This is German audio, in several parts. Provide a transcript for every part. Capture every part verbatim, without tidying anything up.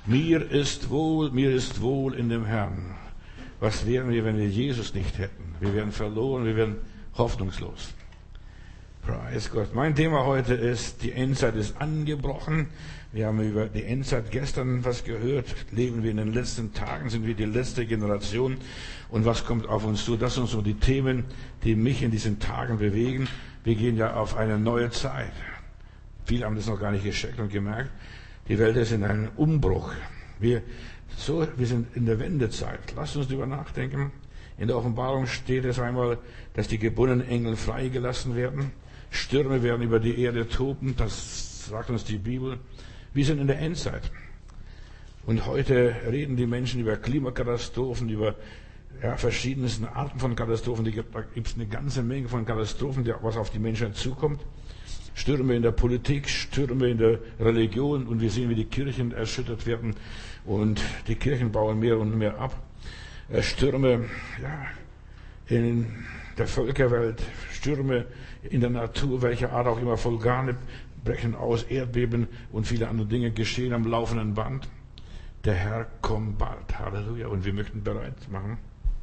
Mir ist wohl, mir ist wohl in dem Herrn. Was wären wir, wenn wir Jesus nicht hätten? Wir wären verloren, wir wären hoffnungslos. Preis Gott. Mein Thema heute ist, die Endzeit ist angebrochen. Wir haben über die Endzeit gestern was gehört. Leben wir in den letzten Tagen, sind wir die letzte Generation. Und was kommt auf uns zu? Das sind so die Themen, die mich in diesen Tagen bewegen. Wir gehen ja auf eine neue Zeit. Viele haben das noch gar nicht gescheckt und gemerkt. Die Welt ist in einem Umbruch. Wir, so, wir sind in der Wendezeit. Lasst uns darüber nachdenken. In der Offenbarung steht es einmal, dass die gebundenen Engel freigelassen werden. Stürme werden über die Erde toben. Das sagt uns die Bibel. Wir sind in der Endzeit. Und heute reden die Menschen über Klimakatastrophen, über ja, verschiedensten Arten von Katastrophen. Da gibt es eine ganze Menge von Katastrophen, was auf die Menschheit zukommt. Stürme in der Politik, Stürme in der Religion. Und wir sehen, wie die Kirchen erschüttert werden. Und die Kirchen bauen mehr und mehr ab. Stürme ja, in der Völkerwelt, Stürme in der Natur, welcher Art auch immer, Vulkane brechen aus, Erdbeben und viele andere Dinge geschehen am laufenden Band. Der Herr kommt bald. Halleluja. Und wir möchten bereit machen.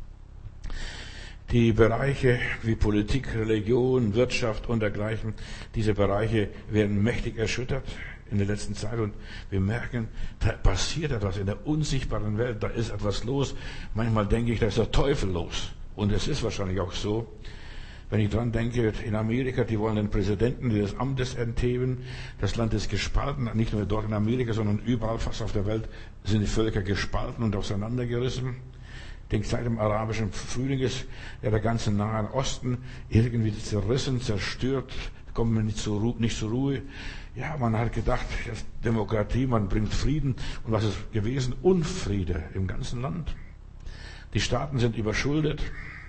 Die Bereiche wie Politik, Religion, Wirtschaft und dergleichen, diese Bereiche werden mächtig erschüttert in der letzten Zeit. Und wir merken, da passiert etwas in der unsichtbaren Welt, da ist etwas los. Manchmal denke ich, da ist der Teufel los. Und es ist wahrscheinlich auch so. Wenn ich dran denke, in Amerika, die wollen den Präsidenten des Amtes entheben. Das Land ist gespalten, nicht nur dort in Amerika, sondern überall fast auf der Welt sind die Völker gespalten und auseinandergerissen. Ich denke, seit dem arabischen Frühling ist ja der ganze Nahe Osten irgendwie zerrissen, zerstört, kommen wir nicht zur Ruhe. Nicht zur Ruhe. Ja, man hat gedacht, jetzt Demokratie, man bringt Frieden. Und was ist gewesen? Unfriede im ganzen Land. Die Staaten sind überschuldet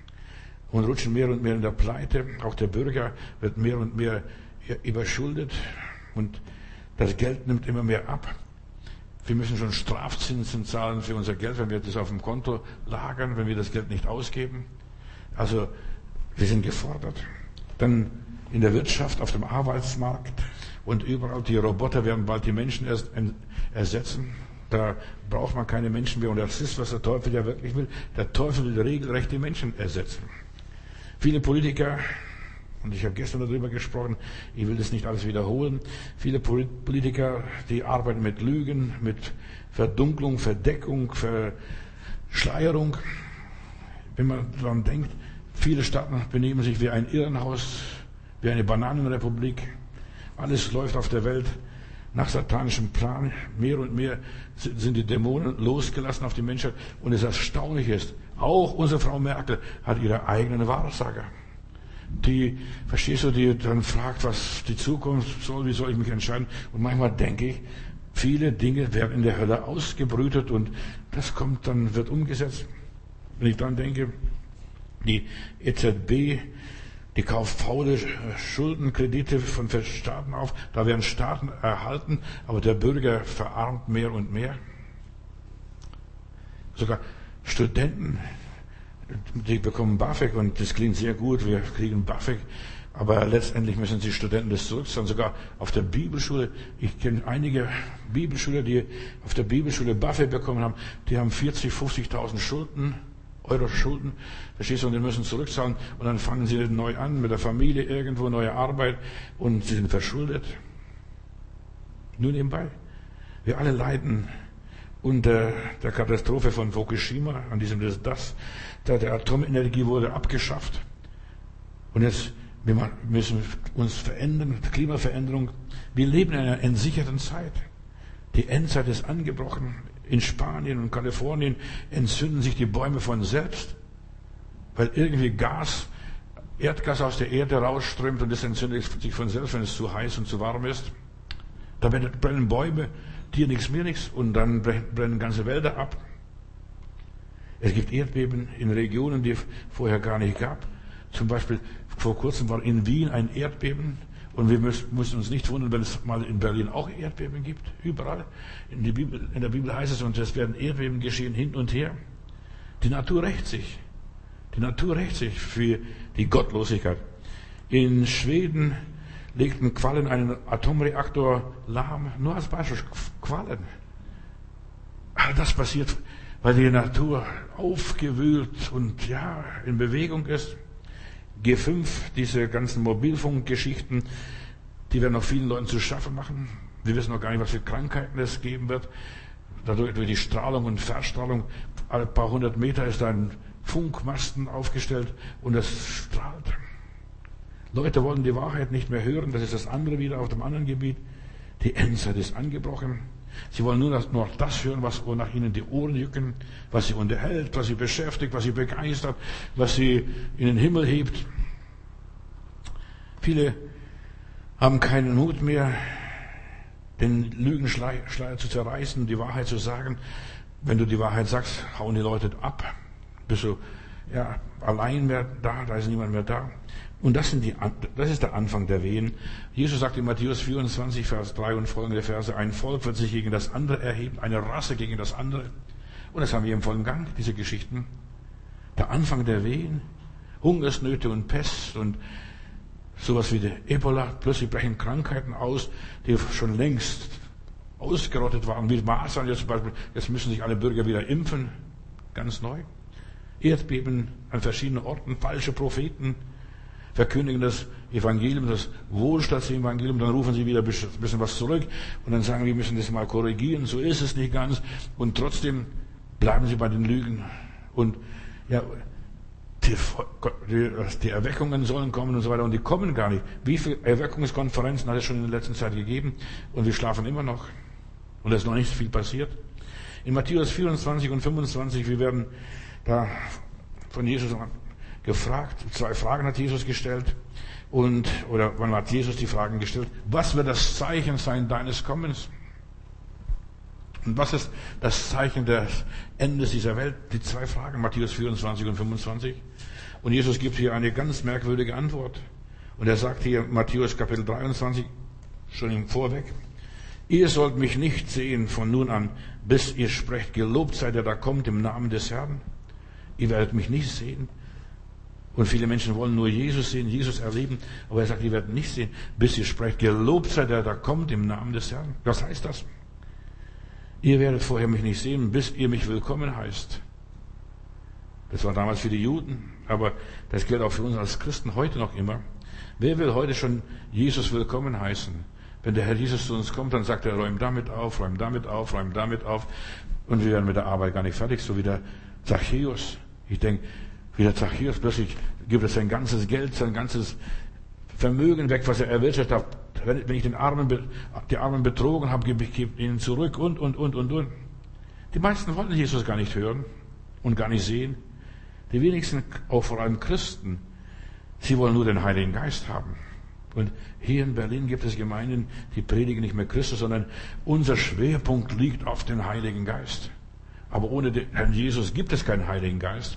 und rutschen mehr und mehr in der Pleite. Auch der Bürger wird mehr und mehr überschuldet und das Geld nimmt immer mehr ab. Wir müssen schon Strafzinsen zahlen für unser Geld, wenn wir das auf dem Konto lagern, wenn wir das Geld nicht ausgeben. Also wir sind gefordert. Dann in der Wirtschaft, auf dem Arbeitsmarkt und überall, die Roboter werden bald die Menschen erst ersetzen. Da braucht man keine Menschen mehr. Und das ist, was der Teufel ja wirklich will. Der Teufel will regelrecht die Menschen ersetzen. Viele Politiker, und ich habe gestern darüber gesprochen, ich will das nicht alles wiederholen, viele Politiker, die arbeiten mit Lügen, mit Verdunklung, Verdeckung, Verschleierung. Wenn man daran denkt, viele Staaten benehmen sich wie ein Irrenhaus, wie eine Bananenrepublik. Alles läuft auf der Welt nach satanischem Plan. Mehr und mehr sind die Dämonen losgelassen auf die Menschheit. Und das Erstaunliche ist, auch unsere Frau Merkel hat ihre eigenen Wahrsager. Die, verstehst du, die dann fragt, was die Zukunft soll, wie soll ich mich entscheiden? Und manchmal denke ich, viele Dinge werden in der Hölle ausgebrütet und das kommt dann, wird umgesetzt. Wenn ich dann denke, die E Z B, die kauft faule Schuldenkredite von Staaten auf. Da werden Staaten erhalten, aber der Bürger verarmt mehr und mehr. Sogar Studenten, die bekommen BAföG und das klingt sehr gut, wir kriegen BAföG, aber letztendlich müssen die Studenten das zurückzahlen. Sogar auf der Bibelschule, ich kenne einige Bibelschüler, die auf der Bibelschule BAföG bekommen haben, die haben vierzig, fünfzigtausend Schulden. Euro Schulden, verstehst du, und die müssen zurückzahlen und dann fangen sie neu an mit der Familie irgendwo, neue Arbeit und sie sind verschuldet. Nur nebenbei. Wir alle leiden unter der Katastrophe von Fukushima, an diesem das, da der Atomenergie wurde abgeschafft. Und jetzt, wir müssen uns verändern, Klimaveränderung. Wir leben in einer entsicherten Zeit. Die Endzeit ist angebrochen. In Spanien und Kalifornien entzünden sich die Bäume von selbst, weil irgendwie Gas, Erdgas aus der Erde rausströmt und das entzündet sich von selbst, wenn es zu heiß und zu warm ist. Da brennen Bäume, dir nichts, mir nichts und dann brennen ganze Wälder ab. Es gibt Erdbeben in Regionen, die es vorher gar nicht gab. Zum Beispiel vor kurzem war in Wien ein Erdbeben. Und wir müssen uns nicht wundern, wenn es mal in Berlin auch Erdbeben gibt. Überall. In, die Bibel, in der Bibel heißt es, und es werden Erdbeben geschehen hin und her. Die Natur rächt sich. Die Natur rächt sich für die Gottlosigkeit. In Schweden legten Quallen einen Atomreaktor lahm. Nur als Beispiel. Quallen. All das passiert, weil die Natur aufgewühlt und ja, in Bewegung ist. G fünf, diese ganzen Mobilfunkgeschichten, die werden noch vielen Leuten zu schaffen machen. Wir wissen noch gar nicht, was für Krankheiten es geben wird. Dadurch, durch die Strahlung und Verstrahlung, alle paar hundert Meter ist da ein Funkmasten aufgestellt und das strahlt. Leute wollen die Wahrheit nicht mehr hören. Das ist das andere wieder auf dem anderen Gebiet. Die Endzeit ist angebrochen. Sie wollen nur noch das hören, was nach ihnen die Ohren jucken, was sie unterhält, was sie beschäftigt, was sie begeistert, was sie in den Himmel hebt. Viele haben keinen Mut mehr, den Lügenschleier zu zerreißen, die Wahrheit zu sagen. Wenn du die Wahrheit sagst, hauen die Leute ab. Bist du ja, allein mehr da, da ist niemand mehr da. Und das, sind die, das ist der Anfang der Wehen. Jesus sagt in Matthäus vierundzwanzig, Vers drei und folgende Verse, ein Volk wird sich gegen das andere erheben, eine Rasse gegen das andere. Und das haben wir im vollen Gang, diese Geschichten. Der Anfang der Wehen, Hungersnöte und Pest und sowas wie der Ebola. Plötzlich brechen Krankheiten aus, die schon längst ausgerottet waren, wie Masern jetzt zum Beispiel. Jetzt müssen sich alle Bürger wieder impfen, ganz neu. Erdbeben an verschiedenen Orten, falsche Propheten verkündigen das Evangelium, das Wohlstandsevangelium, dann rufen sie wieder ein bisschen was zurück und dann sagen, wir müssen das mal korrigieren, so ist es nicht ganz und trotzdem bleiben sie bei den Lügen und ja, die, die, die Erweckungen sollen kommen und so weiter und die kommen gar nicht. Wie viele Erweckungskonferenzen hat es schon in der letzten Zeit gegeben und wir schlafen immer noch und da ist noch nicht viel passiert. In Matthäus vierundzwanzig und fünfundzwanzig, wir werden da von Jesus gefragt, zwei Fragen hat Jesus gestellt und, oder wann hat Jesus die Fragen gestellt? Was wird das Zeichen sein deines Kommens? Und was ist das Zeichen des Endes dieser Welt? Die zwei Fragen, Matthäus vierundzwanzig und fünfundzwanzig. Und Jesus gibt hier eine ganz merkwürdige Antwort. Und er sagt hier, Matthäus Kapitel dreiundzwanzig, schon vorweg, ihr sollt mich nicht sehen von nun an, bis ihr sprecht, gelobt sei der da kommt im Namen des Herrn. Ihr werdet mich nicht sehen. Und viele Menschen wollen nur Jesus sehen, Jesus erleben. Aber er sagt, ihr werdet nicht sehen, bis ihr sprecht, gelobt sei der da kommt im Namen des Herrn. Was heißt das? Ihr werdet vorher mich nicht sehen, bis ihr mich willkommen heißt. Das war damals für die Juden, aber das gilt auch für uns als Christen heute noch immer. Wer will heute schon Jesus willkommen heißen? Wenn der Herr Jesus zu uns kommt, dann sagt er, räum damit auf, räum damit auf, räum damit auf. Und wir werden mit der Arbeit gar nicht fertig, so wie der Zachäus. Ich denke, wie der Zachäus plötzlich gibt es sein ganzes Geld, sein ganzes Vermögen weg, was er erwirtschaftet hat. Wenn ich den Armen, die Armen betrogen habe, gebe ich ihnen zurück und, und, und, und, und. Die meisten wollten Jesus gar nicht hören und gar nicht sehen. Die wenigsten, auch vor allem Christen, sie wollen nur den Heiligen Geist haben. Und hier in Berlin gibt es Gemeinden, die predigen nicht mehr Christus, sondern unser Schwerpunkt liegt auf den Heiligen Geist. Aber ohne den Herrn Jesus gibt es keinen Heiligen Geist.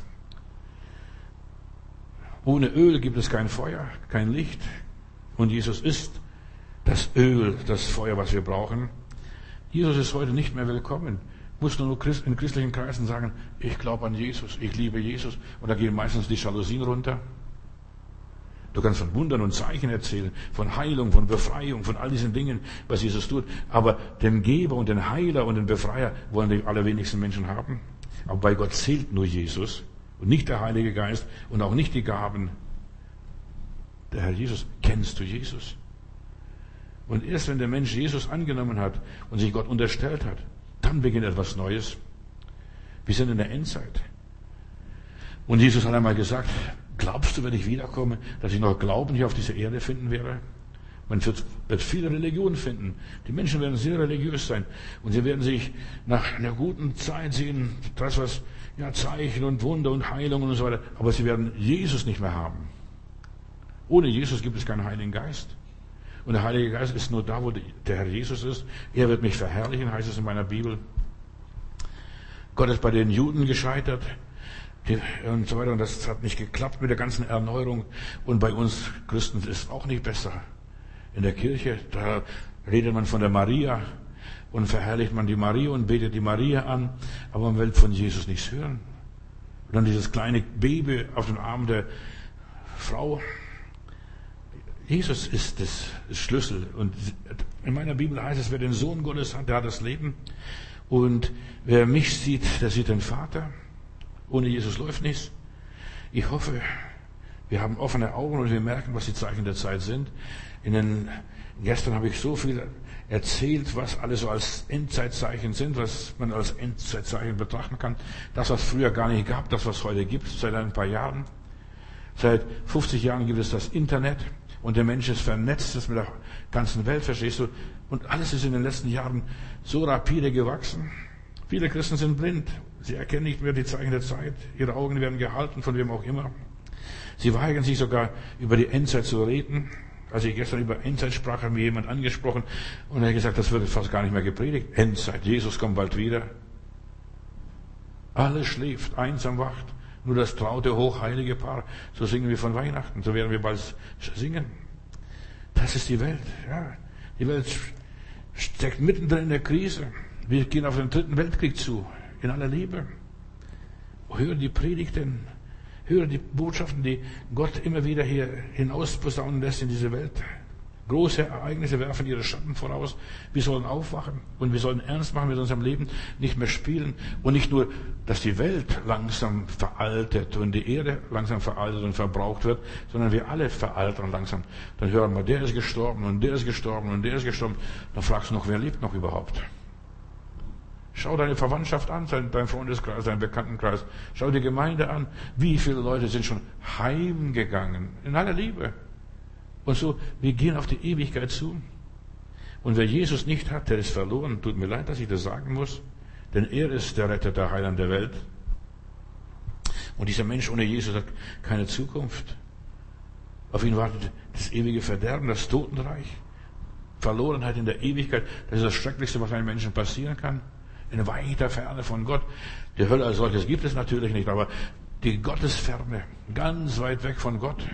Ohne Öl gibt es kein Feuer, kein Licht. Und Jesus ist das Öl, das Feuer, was wir brauchen. Jesus ist heute nicht mehr willkommen. Musst du nur in christlichen Kreisen sagen, ich glaube an Jesus, ich liebe Jesus. Und da gehen meistens die Jalousien runter. Du kannst von Wundern und Zeichen erzählen, von Heilung, von Befreiung, von all diesen Dingen, was Jesus tut. Aber den Geber und den Heiler und den Befreier wollen die allerwenigsten Menschen haben. Aber bei Gott zählt nur Jesus und nicht der Heilige Geist und auch nicht die Gaben. Der Herr Jesus, kennst du Jesus? Und erst wenn der Mensch Jesus angenommen hat und sich Gott unterstellt hat, dann beginnt etwas Neues. Wir sind in der Endzeit. Und Jesus hat einmal gesagt, glaubst du, wenn ich wiederkomme, dass ich noch Glauben hier auf dieser Erde finden werde? Man wird, wird viele Religionen finden. Die Menschen werden sehr religiös sein. Und sie werden sich nach einer guten Zeit sehen, das was, ja, Zeichen und Wunder und Heilungen und so weiter. Aber sie werden Jesus nicht mehr haben. Ohne Jesus gibt es keinen Heiligen Geist. Und der Heilige Geist ist nur da, wo der Herr Jesus ist. Er wird mich verherrlichen, heißt es in meiner Bibel. Gott ist bei den Juden gescheitert. Und so weiter. Und das hat nicht geklappt mit der ganzen Erneuerung. Und bei uns Christen ist es auch nicht besser. In der Kirche, da redet man von der Maria und verherrlicht man die Maria und betet die Maria an. Aber man will von Jesus nichts hören. Und dann dieses kleine Baby auf dem Arm der Frau. Jesus ist das Schlüssel. Und in meiner Bibel heißt es, wer den Sohn Gottes hat, der hat das Leben. Und wer mich sieht, der sieht den Vater. Ohne Jesus läuft nichts. Ich hoffe, wir haben offene Augen und wir merken, was die Zeichen der Zeit sind. In den, gestern habe ich so viel erzählt, was alles so als Endzeitzeichen sind, was man als Endzeitzeichen betrachten kann. Das, was früher gar nicht gab, das, was heute gibt, seit ein paar Jahren. Seit fünfzig Jahren gibt es das Internet und der Mensch ist vernetzt, ist mit der ganzen Welt, verstehst du? Und alles ist in den letzten Jahren so rapide gewachsen. Viele Christen sind blind. Sie erkennen nicht mehr die Zeichen der Zeit. Ihre Augen werden gehalten, von wem auch immer. Sie weigern sich sogar, über die Endzeit zu reden. Als ich gestern über Endzeit sprach, hat mir jemand angesprochen und er hat gesagt, das wird fast gar nicht mehr gepredigt. Endzeit, Jesus kommt bald wieder. Alles schläft, einsam wacht. Nur das traute, hochheilige Paar. So singen wir von Weihnachten. So werden wir bald singen. Das ist die Welt. Ja, die Welt steckt mittendrin in der Krise. Wir gehen auf den dritten Weltkrieg zu. In aller Liebe. Höre die Predigten. Höre die Botschaften, die Gott immer wieder hier hinaus posaunen lässt in diese Welt. Große Ereignisse werfen ihre Schatten voraus. Wir sollen aufwachen und wir sollen ernst machen mit unserem Leben, nicht mehr spielen. Und nicht nur, dass die Welt langsam veraltet und die Erde langsam veraltet und verbraucht wird, sondern wir alle veraltern langsam. Dann hören wir, der ist gestorben und der ist gestorben und der ist gestorben. Dann fragst du noch, wer lebt noch überhaupt? Schau deine Verwandtschaft an, dein Freundeskreis, deinen Bekanntenkreis. Schau die Gemeinde an. Wie viele Leute sind schon heimgegangen? In aller Liebe. Und so, wir gehen auf die Ewigkeit zu. Und wer Jesus nicht hat, der ist verloren. Tut mir leid, dass ich das sagen muss. Denn er ist der Retter, der Heiland der Welt. Und dieser Mensch ohne Jesus hat keine Zukunft. Auf ihn wartet das ewige Verderben, das Totenreich. Verlorenheit in der Ewigkeit. Das ist das Schrecklichste, was einem Menschen passieren kann. In weiter Ferne von Gott. Die Hölle als solches gibt es natürlich nicht, aber die Gottesferne, ganz weit weg von Gott.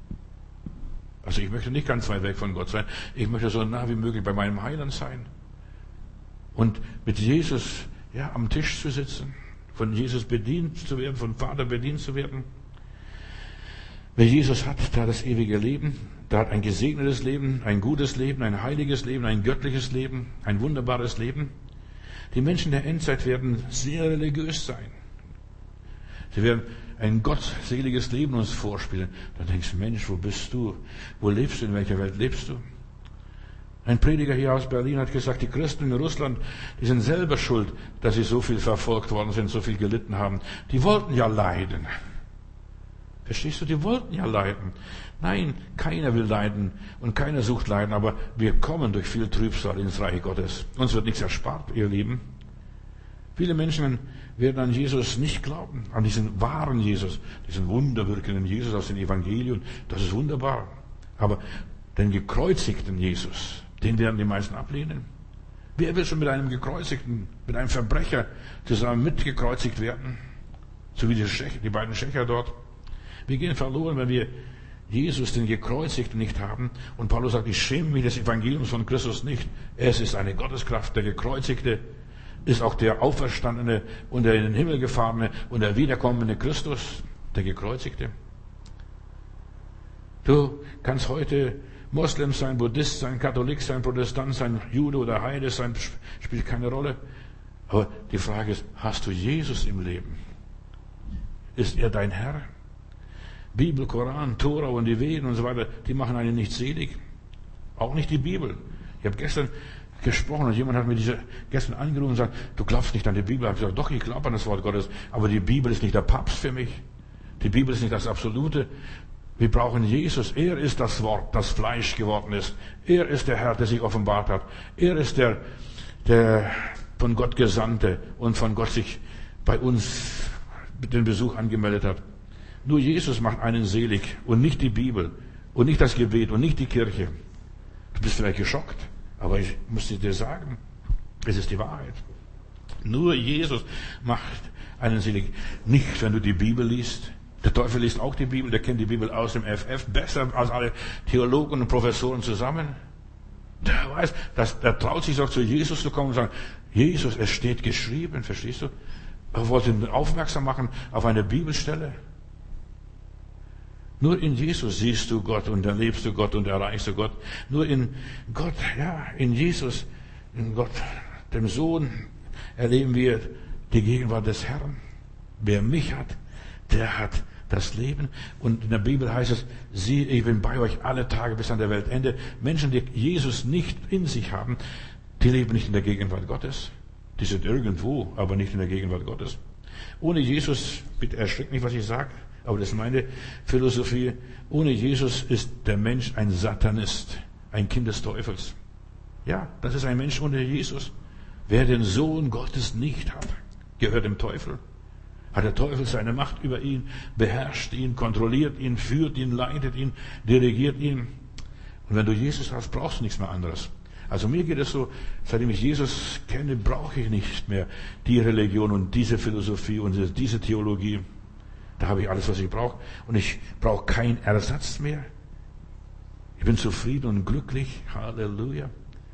Also ich möchte nicht ganz weit weg von Gott sein. Ich möchte so nah wie möglich bei meinem Heiland sein. Und mit Jesus, ja, am Tisch zu sitzen, von Jesus bedient zu werden, von Vater bedient zu werden. Wer Jesus hat, der hat das ewige Leben, der hat ein gesegnetes Leben, ein gutes Leben, ein heiliges Leben, ein göttliches Leben, ein wunderbares Leben. Die Menschen der Endzeit werden sehr religiös sein. Sie werden ein gottseliges Leben uns vorspielen. Dann denkst du, Mensch, wo bist du? Wo lebst du? In welcher Welt lebst du? Ein Prediger hier aus Berlin hat gesagt, die Christen in Russland, die sind selber schuld, dass sie so viel verfolgt worden sind, so viel gelitten haben. Die wollten ja leiden. Verstehst du? Die wollten ja leiden. Nein, keiner will leiden und keiner sucht Leiden, aber wir kommen durch viel Trübsal ins Reich Gottes. Uns wird nichts erspart, ihr Lieben. Viele Menschen werden an Jesus nicht glauben, an diesen wahren Jesus, diesen wunderwirkenden Jesus aus den Evangelien. Das ist wunderbar. Aber den gekreuzigten Jesus, den werden die meisten ablehnen. Wer will schon mit einem gekreuzigten, mit einem Verbrecher zusammen mitgekreuzigt werden? So wie die, Schächer, die beiden Schächer dort. Wir gehen verloren, wenn wir Jesus, den Gekreuzigten, nicht haben. Und Paulus sagt, ich schäme mich des Evangeliums von Christus nicht. Es ist eine Gotteskraft. Der Gekreuzigte ist auch der Auferstandene und der in den Himmel gefahrene und der wiederkommende Christus, der Gekreuzigte. Du kannst heute Moslem sein, Buddhist sein, Katholik sein, Protestant sein, Jude oder Heide sein, spielt keine Rolle. Aber die Frage ist, hast du Jesus im Leben? Ist er dein Herr? Bibel, Koran, Tora und die Veden und so weiter, die machen einen nicht selig. Auch nicht die Bibel. Ich habe gestern gesprochen und jemand hat mir diese gestern angerufen und gesagt, du glaubst nicht an die Bibel. Ich habe gesagt, doch, ich glaube an das Wort Gottes, aber die Bibel ist nicht der Papst für mich. Die Bibel ist nicht das Absolute. Wir brauchen Jesus. Er ist das Wort, das Fleisch geworden ist. Er ist der Herr, der sich offenbart hat. Er ist der, der von Gott Gesandte und von Gott sich bei uns den Besuch angemeldet hat. Nur Jesus macht einen selig und nicht die Bibel und nicht das Gebet und nicht die Kirche. Du bist vielleicht geschockt, aber ich muss dir sagen, es ist die Wahrheit. Nur Jesus macht einen selig. Nicht, wenn du die Bibel liest. Der Teufel liest auch die Bibel, der kennt die Bibel aus dem F F besser als alle Theologen und Professoren zusammen. Der weiß, dass, der traut sich doch zu Jesus zu kommen und sagen, Jesus, es steht geschrieben, verstehst du? Er wollte ihn aufmerksam machen auf eine Bibelstelle. Nur in Jesus siehst du Gott und erlebst du Gott und erreichst du Gott. Nur in Gott, ja, in Jesus, in Gott, dem Sohn, erleben wir die Gegenwart des Herrn. Wer mich hat, der hat das Leben. Und in der Bibel heißt es, siehe, ich bin bei euch alle Tage bis an der Weltende. Menschen, die Jesus nicht in sich haben, die leben nicht in der Gegenwart Gottes. Die sind irgendwo, aber nicht in der Gegenwart Gottes. Ohne Jesus, bitte erschreckt nicht, was ich sage, aber das ist meine Philosophie. Ohne Jesus ist der Mensch ein Satanist, ein Kind des Teufels. Ja, das ist ein Mensch ohne Jesus. Wer den Sohn Gottes nicht hat, gehört dem Teufel. Hat der Teufel seine Macht über ihn, beherrscht ihn, kontrolliert ihn, führt ihn, leitet ihn, dirigiert ihn. Und wenn du Jesus hast, brauchst du nichts mehr anderes. Also mir geht es so, seitdem ich Jesus kenne, brauche ich nicht mehr die Religion und diese Philosophie und diese Theologie. Da habe ich alles, was ich brauche. Und ich brauche keinen Ersatz mehr. Ich bin zufrieden und glücklich. Halleluja.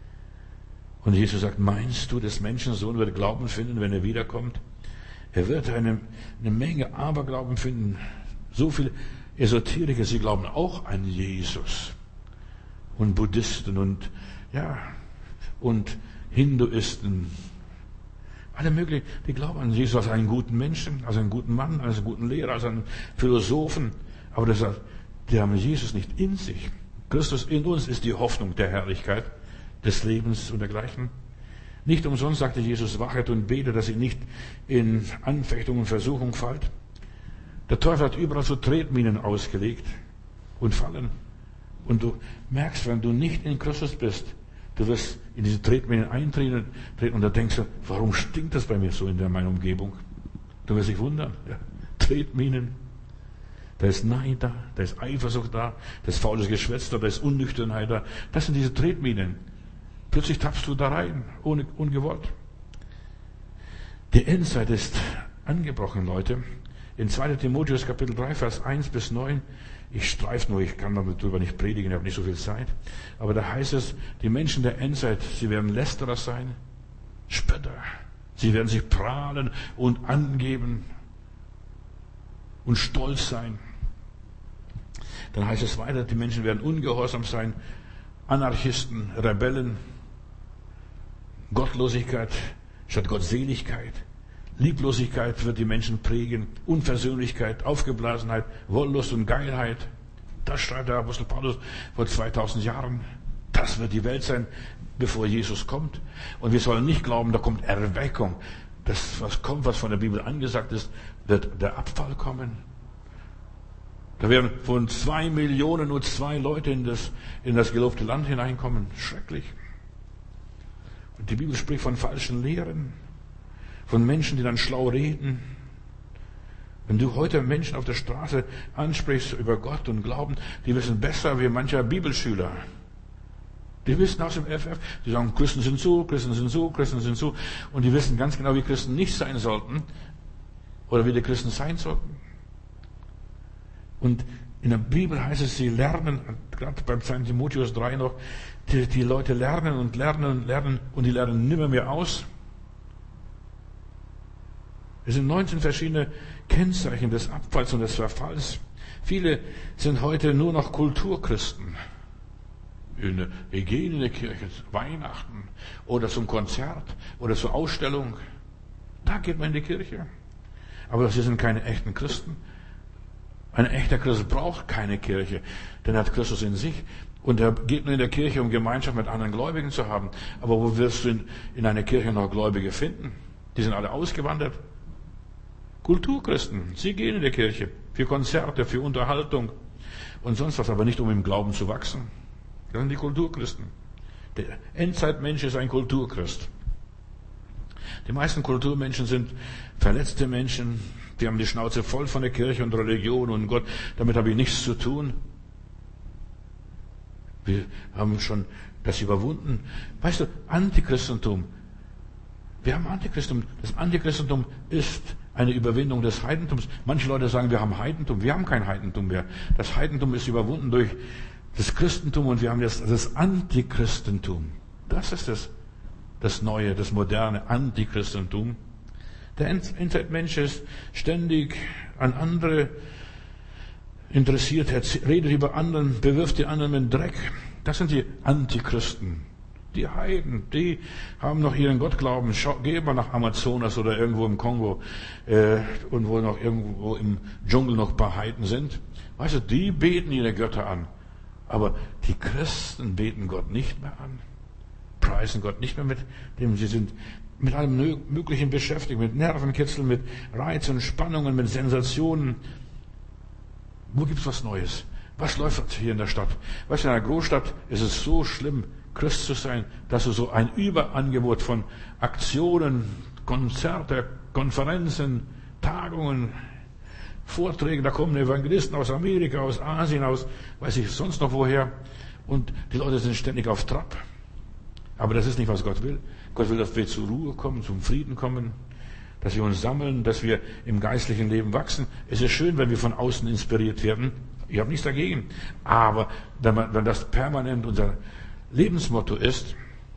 Und Jesus sagt, meinst du, des Menschensohn wird Glauben finden, wenn er wiederkommt? Er wird eine, eine Menge Aberglauben finden. So viele Esoteriker, sie glauben auch an Jesus. Und Buddhisten und, ja, und Hinduisten. Alle möglichen, die glauben an Jesus als einen guten Menschen, als einen guten Mann, als einen guten Lehrer, als einen Philosophen. Aber das, die haben Jesus nicht in sich. Christus in uns ist die Hoffnung der Herrlichkeit, des Lebens und dergleichen. Nicht umsonst sagte Jesus, wachet und betet, dass ihr nicht in Anfechtung und Versuchung fallt. Der Teufel hat überall so Tretminen ausgelegt und fallen. Und du merkst, wenn du nicht in Christus bist, du wirst in diese Tretminen eintreten und da denkst du, warum stinkt das bei mir so in der, meiner Umgebung? Du wirst dich wundern. Ja. Tretminen. Da ist Neid da, da ist Eifersucht da, da ist faules Geschwätz da, da ist Unnüchternheit da. Das sind diese Tretminen. Plötzlich tappst du da rein, ohne, ungewollt. Die Endzeit ist angebrochen, Leute. In zweiter Timotheus Kapitel drei, Vers eins bis neun, ich streife nur, ich kann darüber nicht predigen, ich habe nicht so viel Zeit. Aber da heißt es, die Menschen der Endzeit, sie werden Lästerer sein, Spötter. Sie werden sich prahlen und angeben und stolz sein. Dann heißt es weiter, die Menschen werden ungehorsam sein, Anarchisten, Rebellen, Gottlosigkeit statt Gottseligkeit, Lieblosigkeit wird die Menschen prägen, Unversöhnlichkeit, Aufgeblasenheit, Wollust und Geilheit. Das schreibt der Apostel Paulus vor zweitausend Jahren. Das wird die Welt sein, bevor Jesus kommt. Und wir sollen nicht glauben, da kommt Erweckung. Das, was kommt, was von der Bibel angesagt ist, wird der Abfall kommen. Da werden von zwei Millionen nur zwei Leute in das, in das gelobte Land hineinkommen. Schrecklich. Und die Bibel spricht von falschen Lehren, von Menschen, die dann schlau reden. Wenn du heute Menschen auf der Straße ansprichst über Gott und Glauben, die wissen besser wie mancher Bibelschüler. Die wissen aus dem F F, die sagen, Christen sind so, Christen sind so, Christen sind so. Und die wissen ganz genau, wie Christen nicht sein sollten oder wie die Christen sein sollten. Und in der Bibel heißt es, sie lernen, gerade beim zweiten Timotheus drei noch, die, die Leute lernen und lernen und lernen und die lernen nimmer mehr aus. Es sind neunzehn verschiedene Kennzeichen des Abfalls und des Verfalls. Viele sind heute nur noch Kulturchristen. Wir gehen in die Kirche, Weihnachten oder zum Konzert oder zur Ausstellung. Da geht man in die Kirche. Aber sie sind keine echten Christen. Ein echter Christ braucht keine Kirche, denn er hat Christus in sich. Und er geht nur in der Kirche, um Gemeinschaft mit anderen Gläubigen zu haben. Aber wo wirst du in, in einer Kirche noch Gläubige finden? Die sind alle ausgewandert. Kulturchristen, sie gehen in die Kirche für Konzerte, für Unterhaltung und sonst was, aber nicht um im Glauben zu wachsen. Das sind die Kulturchristen. Der Endzeitmensch ist ein Kulturchrist. Die meisten Kulturmenschen sind verletzte Menschen, die haben die Schnauze voll von der Kirche und Religion und Gott. Damit habe ich nichts zu tun. Wir haben schon das überwunden. Weißt du, Antichristentum. Wir haben Antichristentum. Das Antichristentum ist eine Überwindung des Heidentums. Manche Leute sagen, wir haben Heidentum. Wir haben kein Heidentum mehr. Das Heidentum ist überwunden durch das Christentum und wir haben jetzt das Antichristentum. Das ist das, das neue, das moderne Antichristentum. Der Endzeitmensch ist ständig an andere interessiert, er redet über anderen, bewirft die anderen mit Dreck. Das sind die Antichristen. Die Heiden, die haben noch ihren Gottglauben. Schau, geh mal nach Amazonas oder irgendwo im Kongo äh, und wo noch irgendwo im Dschungel noch ein paar Heiden sind. Weißt du, die beten ihre Götter an. Aber die Christen beten Gott nicht mehr an. Preisen Gott nicht mehr mit dem, sie sind mit allem Möglichen beschäftigt, mit Nervenkitzeln, mit Reizen, Spannungen, mit Sensationen. Wo gibt's was Neues? Was läuft hier in der Stadt? Weißt du, in einer Großstadt ist es so schlimm, Christ zu sein, dass du so ein Überangebot von Aktionen, Konzerte, Konferenzen, Tagungen, Vorträgen, da kommen Evangelisten aus Amerika, aus Asien, aus weiß ich sonst noch woher, und die Leute sind ständig auf Trab. Aber das ist nicht, was Gott will. Gott will, dass wir zur Ruhe kommen, zum Frieden kommen, dass wir uns sammeln, dass wir im geistlichen Leben wachsen. Es ist schön, wenn wir von außen inspiriert werden. Ich habe nichts dagegen. Aber wenn, man, wenn das permanent unser Lebensmotto ist,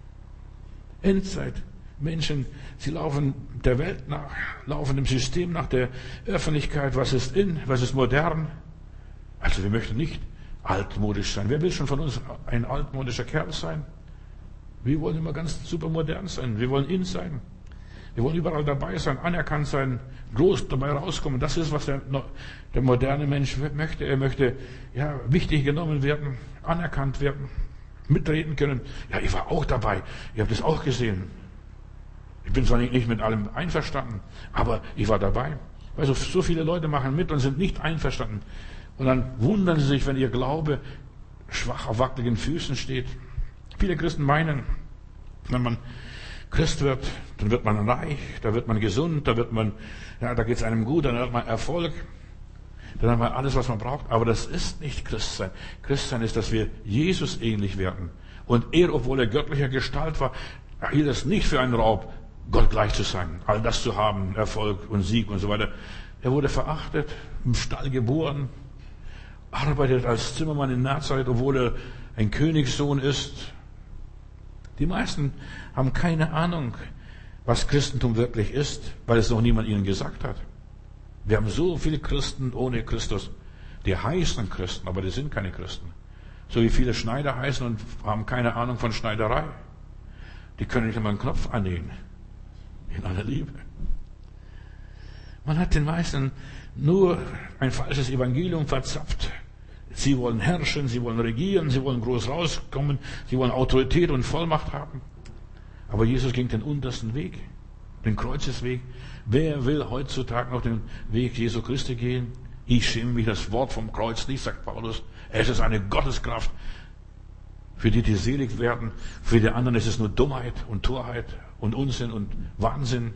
Endzeit, Menschen, sie laufen der Welt nach, laufen dem System nach, der Öffentlichkeit, was ist in, was ist modern. Also wir möchten nicht altmodisch sein. Wer will schon von uns ein altmodischer Kerl sein? Wir wollen immer ganz super modern sein. Wir wollen in sein. Wir wollen überall dabei sein, anerkannt sein, groß dabei rauskommen. Das ist, was der, der moderne Mensch möchte. Er möchte, ja, wichtig genommen werden, anerkannt werden, mitreden können. Ja, ich war auch dabei. Ich habe das auch gesehen. Ich bin zwar nicht mit allem einverstanden, aber ich war dabei. Also so viele Leute machen mit und sind nicht einverstanden. Und dann wundern sie sich, wenn ihr Glaube schwach auf wackeligen Füßen steht. Viele Christen meinen, wenn man Christ wird, dann wird man reich, da wird man gesund, da wird man, ja, da geht es einem gut, dann hat man Erfolg, dann hat man alles, was man braucht. Aber das ist nicht Christsein. Christsein ist, dass wir Jesus ähnlich werden. Und er, obwohl er göttlicher Gestalt war, hielt es nicht für einen Raub, Gott gleich zu sein, all das zu haben, Erfolg und Sieg und so weiter. Er wurde verachtet, im Stall geboren, arbeitet als Zimmermann in Nazareth, obwohl er ein Königssohn ist. Die meisten haben keine Ahnung, was Christentum wirklich ist, weil es noch niemand ihnen gesagt hat. Wir haben so viele Christen ohne Christus. Die heißen Christen, aber die sind keine Christen. So wie viele Schneider heißen und haben keine Ahnung von Schneiderei. Die können nicht einmal einen Knopf annähen. In aller Liebe. Man hat den meisten nur ein falsches Evangelium verzapft. Sie wollen herrschen, sie wollen regieren, sie wollen groß rauskommen, sie wollen Autorität und Vollmacht haben. Aber Jesus ging den untersten Weg, den Kreuzesweg. Wer will heutzutage noch den Weg Jesu Christi gehen? Ich schäme mich das Wort vom Kreuz nicht, sagt Paulus. Es ist eine Gotteskraft. Für die, die selig werden, für die anderen ist es nur Dummheit und Torheit und Unsinn und Wahnsinn.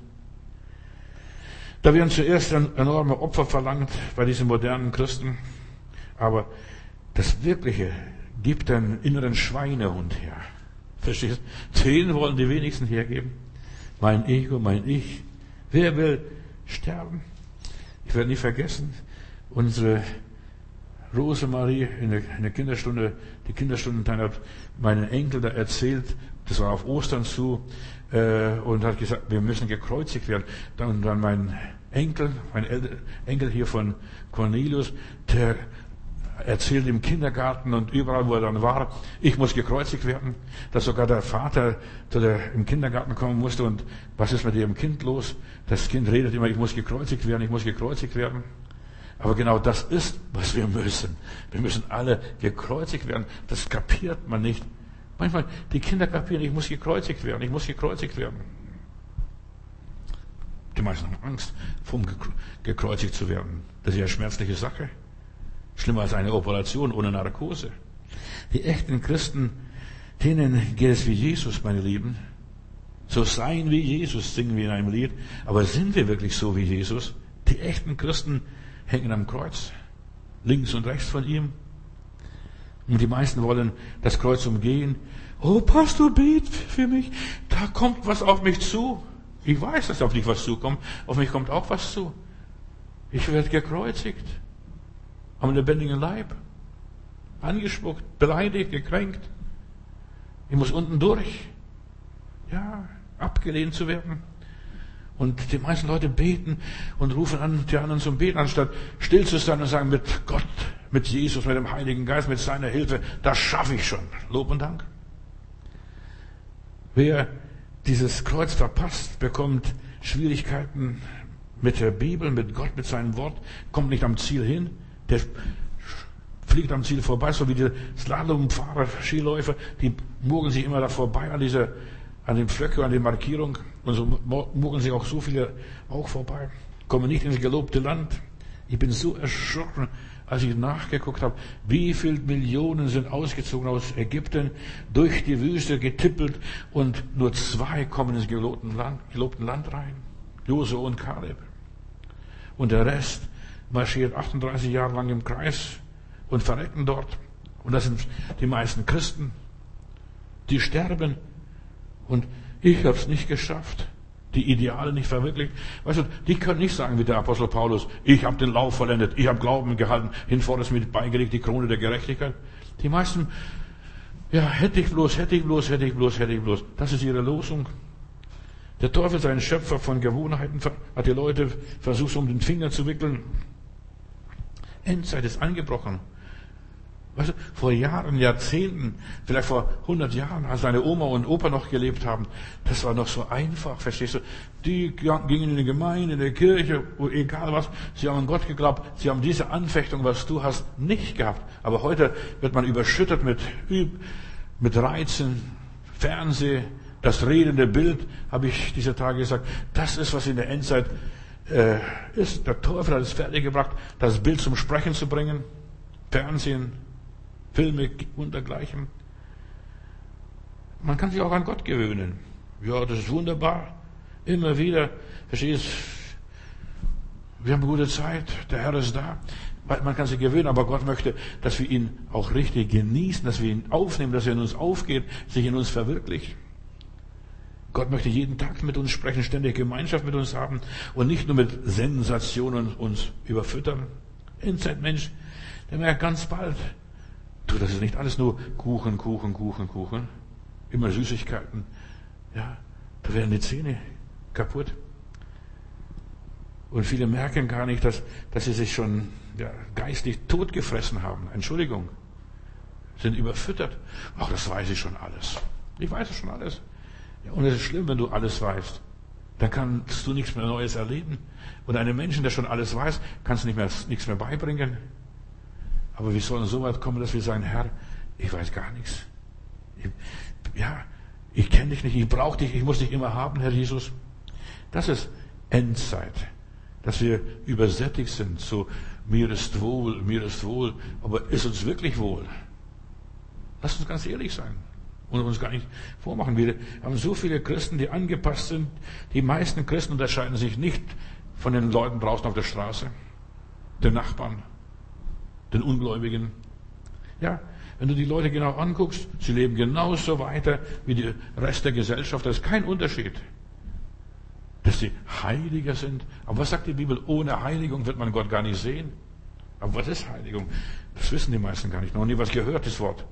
Da werden zuerst enorme Opfer verlangt bei diesen modernen Christen. Aber das Wirkliche gibt einen inneren Schweinehund her. Verstehst du? Den wollen die wenigsten hergeben. Mein Ego, mein Ich. Wer will sterben? Ich werde nie vergessen, unsere Rosemarie in der, in der Kinderstunde, die Kinderstundenteil hat meinen Enkel da erzählt, das war auf Ostern zu, äh, und hat gesagt, wir müssen gekreuzigt werden. Dann, dann mein Enkel, mein El- Enkel hier von Cornelius, der erzählt im Kindergarten und überall, wo er dann war, ich muss gekreuzigt werden, dass sogar der Vater zu der, im Kindergarten kommen musste und was ist mit ihrem Kind los? Das Kind redet immer, ich muss gekreuzigt werden, ich muss gekreuzigt werden. Aber genau das ist, was wir müssen. Wir müssen alle gekreuzigt werden. Das kapiert man nicht. Manchmal, die Kinder kapieren, ich muss gekreuzigt werden, ich muss gekreuzigt werden. Die meisten haben Angst, vom gekreuzigt zu werden. Das ist ja eine schmerzliche Sache. Schlimmer als eine Operation ohne Narkose. Die echten Christen, denen geht es wie Jesus, meine Lieben. So sein wie Jesus, singen wir in einem Lied. Aber sind wir wirklich so wie Jesus? Die echten Christen hängen am Kreuz, links und rechts von ihm. Und die meisten wollen das Kreuz umgehen. Oh, Pastor, bet für mich. Da kommt was auf mich zu. Ich weiß, dass auf dich was zukommt. Auf mich kommt auch was zu. Ich werde gekreuzigt. Am lebendigen Leib. Angespuckt, beleidigt, gekränkt. Ich muss unten durch. Ja, abgelehnt zu werden. Und die meisten Leute beten und rufen an, die anderen zum Beten, anstatt still zu sein und sagen, mit Gott, mit Jesus, mit dem Heiligen Geist, mit seiner Hilfe, das schaffe ich schon. Lob und Dank. Wer dieses Kreuz verpasst, bekommt Schwierigkeiten mit der Bibel, mit Gott, mit seinem Wort, kommt nicht am Ziel hin. Der fliegt am Ziel vorbei, so wie die Slalomfahrer, Skiläufer, die mogeln sich immer da vorbei an dieser, an dem Flöcke, an der Markierung. Und so mogeln sich auch so viele auch vorbei. Kommen nicht ins gelobte Land. Ich bin so erschrocken, als ich nachgeguckt habe, wie viele Millionen sind ausgezogen aus Ägypten, durch die Wüste getippelt und nur zwei kommen ins gelobten Land, gelobten Land rein. Josua und Kaleb. Und der Rest marschiert achtunddreißig Jahre lang im Kreis und verrecken dort. Und das sind die meisten Christen, die sterben. Und ich habe es nicht geschafft. Die Ideale nicht verwirklicht. Weißt du, die können nicht sagen wie der Apostel Paulus, ich habe den Lauf vollendet, ich habe Glauben gehalten, hinvor ist mir beigelegt die Krone der Gerechtigkeit. Die meisten, ja, hätte ich bloß, hätte ich bloß, hätte ich bloß, hätte ich bloß. Das ist ihre Losung. Der Teufel, sein Schöpfer von Gewohnheiten, hat die Leute versucht, um den Finger zu wickeln. Endzeit ist angebrochen. Weißt du, vor Jahren, Jahrzehnten, vielleicht vor hundert Jahren, als deine Oma und Opa noch gelebt haben, das war noch so einfach, verstehst du? Die gingen in die Gemeinde, in die Kirche, egal was, sie haben an Gott geglaubt, sie haben diese Anfechtung, was du hast, nicht gehabt. Aber heute wird man überschüttet mit, mit Reizen, Fernseh, das redende Bild, habe ich diese Tage gesagt, das ist, was in der Endzeit äh, ist. Der Teufel hat es fertiggebracht, das Bild zum Sprechen zu bringen, Fernsehen, Filme und dergleichen. Man kann sich auch an Gott gewöhnen. Ja, das ist wunderbar. Immer wieder, verstehst du, wir haben eine gute Zeit, der Herr ist da. Man kann sich gewöhnen, aber Gott möchte, dass wir ihn auch richtig genießen, dass wir ihn aufnehmen, dass er in uns aufgeht, sich in uns verwirklicht. Gott möchte jeden Tag mit uns sprechen, ständig Gemeinschaft mit uns haben und nicht nur mit Sensationen uns überfüttern. Endzeitmensch, der merkt ganz bald, du, das ist nicht alles nur Kuchen, Kuchen, Kuchen, Kuchen. Immer Süßigkeiten. Ja, da werden die Zähne kaputt. Und viele merken gar nicht, dass, dass sie sich schon ja, geistlich totgefressen haben. Entschuldigung. Sind überfüttert. Ach, das weiß ich schon alles. Ich weiß es schon alles. Ja, und es ist schlimm, wenn du alles weißt. Dann kannst du nichts mehr Neues erleben. Und einem Menschen, der schon alles weiß, kannst du nicht mehr, nichts mehr beibringen. Aber wir sollen so weit kommen, dass wir sagen, Herr, ich weiß gar nichts. Ich, ja, ich kenne dich nicht, ich brauche dich, ich muss dich immer haben, Herr Jesus. Das ist Endzeit. Dass wir übersättigt sind, so mir ist wohl, mir ist wohl, aber ist uns wirklich wohl? Lass uns ganz ehrlich sein und uns gar nicht vormachen. Wir haben so viele Christen, die angepasst sind. Die meisten Christen unterscheiden sich nicht von den Leuten draußen auf der Straße, den Nachbarn, den Ungläubigen. Ja, wenn du die Leute genau anguckst, sie leben genauso weiter wie der Rest der Gesellschaft. Da ist kein Unterschied. Dass sie heiliger sind. Aber was sagt die Bibel? Ohne Heiligung wird man Gott gar nicht sehen. Aber was ist Heiligung? Das wissen die meisten gar nicht. Noch nie was gehört, das Wort.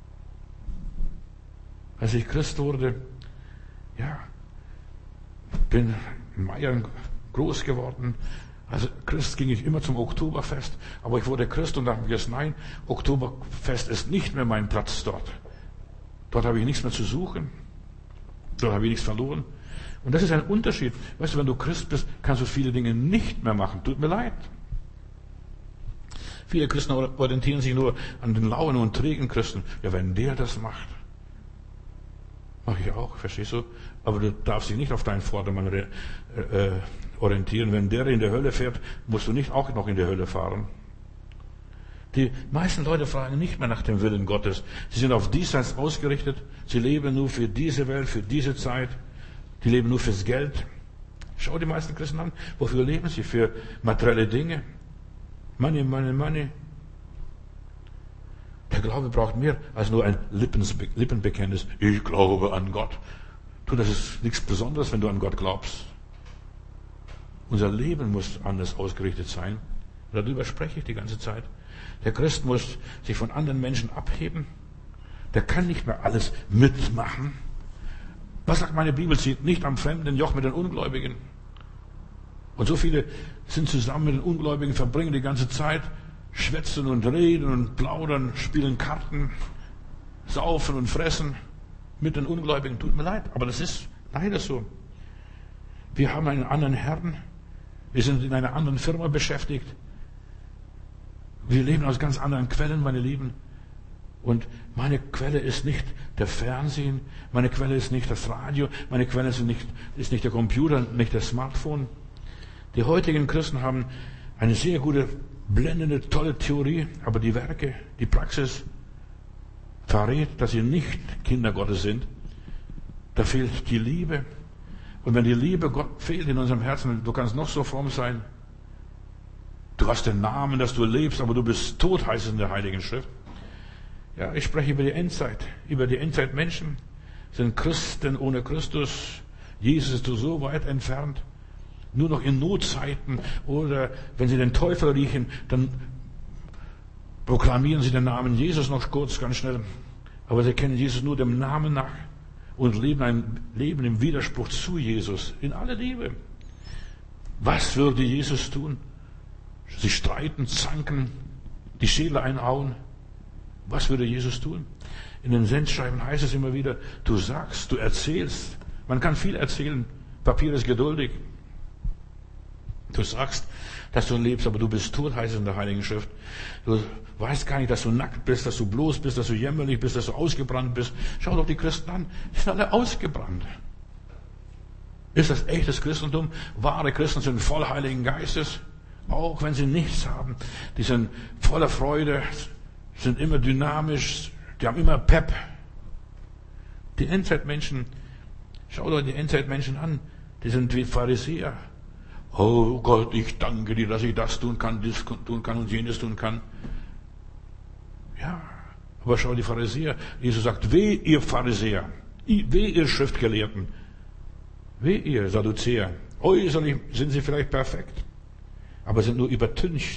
Als ich Christ wurde, ja, bin in Meiern groß geworden. Als Christ ging ich immer zum Oktoberfest, aber ich wurde Christ und dachte mir, nein, Oktoberfest ist nicht mehr mein Platz dort. Dort habe ich nichts mehr zu suchen. Dort habe ich nichts verloren. Und das ist ein Unterschied. Weißt du, wenn du Christ bist, kannst du viele Dinge nicht mehr machen. Tut mir leid. Viele Christen orientieren sich nur an den lauen und trägen Christen. Ja, wenn der das macht, mache ich auch, verstehst du? Aber du darfst dich nicht auf deinen Vordermann äh, orientieren. Wenn der in der Hölle fährt, musst du nicht auch noch in die Hölle fahren. Die meisten Leute fragen nicht mehr nach dem Willen Gottes. Sie sind auf diesseits ausgerichtet. Sie leben nur für diese Welt, für diese Zeit. Die leben nur fürs Geld. Schau die meisten Christen an. Wofür leben sie? Für materielle Dinge. Money, money, money. Der Glaube braucht mehr als nur ein Lippenbekenntnis. Ich glaube an Gott. Du, das ist nichts Besonderes, wenn du an Gott glaubst. Unser Leben muss anders ausgerichtet sein. Darüber spreche ich die ganze Zeit. Der Christ muss sich von anderen Menschen abheben. Der kann nicht mehr alles mitmachen. Was sagt meine Bibel? Zieht nicht am fremden Joch mit den Ungläubigen. Und so viele sind zusammen mit den Ungläubigen, verbringen die ganze Zeit, schwätzen und reden und plaudern, spielen Karten, saufen und fressen, mit den Ungläubigen. Tut mir leid, aber das ist leider so. Wir haben einen anderen Herrn. Wir sind in einer anderen Firma beschäftigt. Wir leben aus ganz anderen Quellen, meine Lieben. Und meine Quelle ist nicht der Fernsehen, meine Quelle ist nicht das Radio, meine Quelle ist nicht, ist nicht der Computer, nicht das Smartphone. Die heutigen Christen haben eine sehr gute, blendende, tolle Theorie, aber die Werke, die Praxis verrät, dass sie nicht Kinder Gottes sind. Da fehlt die Liebe. Und wenn die Liebe Gott fehlt in unserem Herzen, du kannst noch so fromm sein, du hast den Namen, dass du lebst, aber du bist tot, heißt es in der Heiligen Schrift. Ja, ich spreche über die Endzeit, über die Endzeitmenschen. Sind Christen ohne Christus. Jesus ist so weit entfernt. Nur noch in Notzeiten oder wenn sie den Teufel riechen, dann proklamieren sie den Namen Jesus noch kurz, ganz schnell. Aber sie kennen Jesus nur dem Namen nach und leben ein Leben im Widerspruch zu Jesus, in aller Liebe. Was würde Jesus tun? Sie streiten, zanken, die Schädel einhauen. Was würde Jesus tun? In den Sendschreiben heißt es immer wieder, du sagst, du erzählst. Man kann viel erzählen. Papier ist geduldig. Du sagst, dass du lebst, aber du bist tot, heißt es in der Heiligen Schrift. Du weißt gar nicht, dass du nackt bist, dass du bloß bist, dass du jämmerlich bist, dass du ausgebrannt bist. Schau doch die Christen an. Die sind alle ausgebrannt. Ist das echtes Christentum? Wahre Christen sind voll Heiligen Geistes. Auch wenn sie nichts haben. Die sind voller Freude, sind immer dynamisch, die haben immer Pep. Die Endzeitmenschen, schau doch die Endzeitmenschen an, die sind wie Pharisäer. Oh Gott, ich danke dir, dass ich das tun kann, das tun kann und jenes tun kann. Ja, aber schau die Pharisäer. Jesus sagt, weh ihr Pharisäer, weh ihr Schriftgelehrten, weh ihr Sadduzäer. Äußerlich sind sie vielleicht perfekt, aber sind nur übertüncht.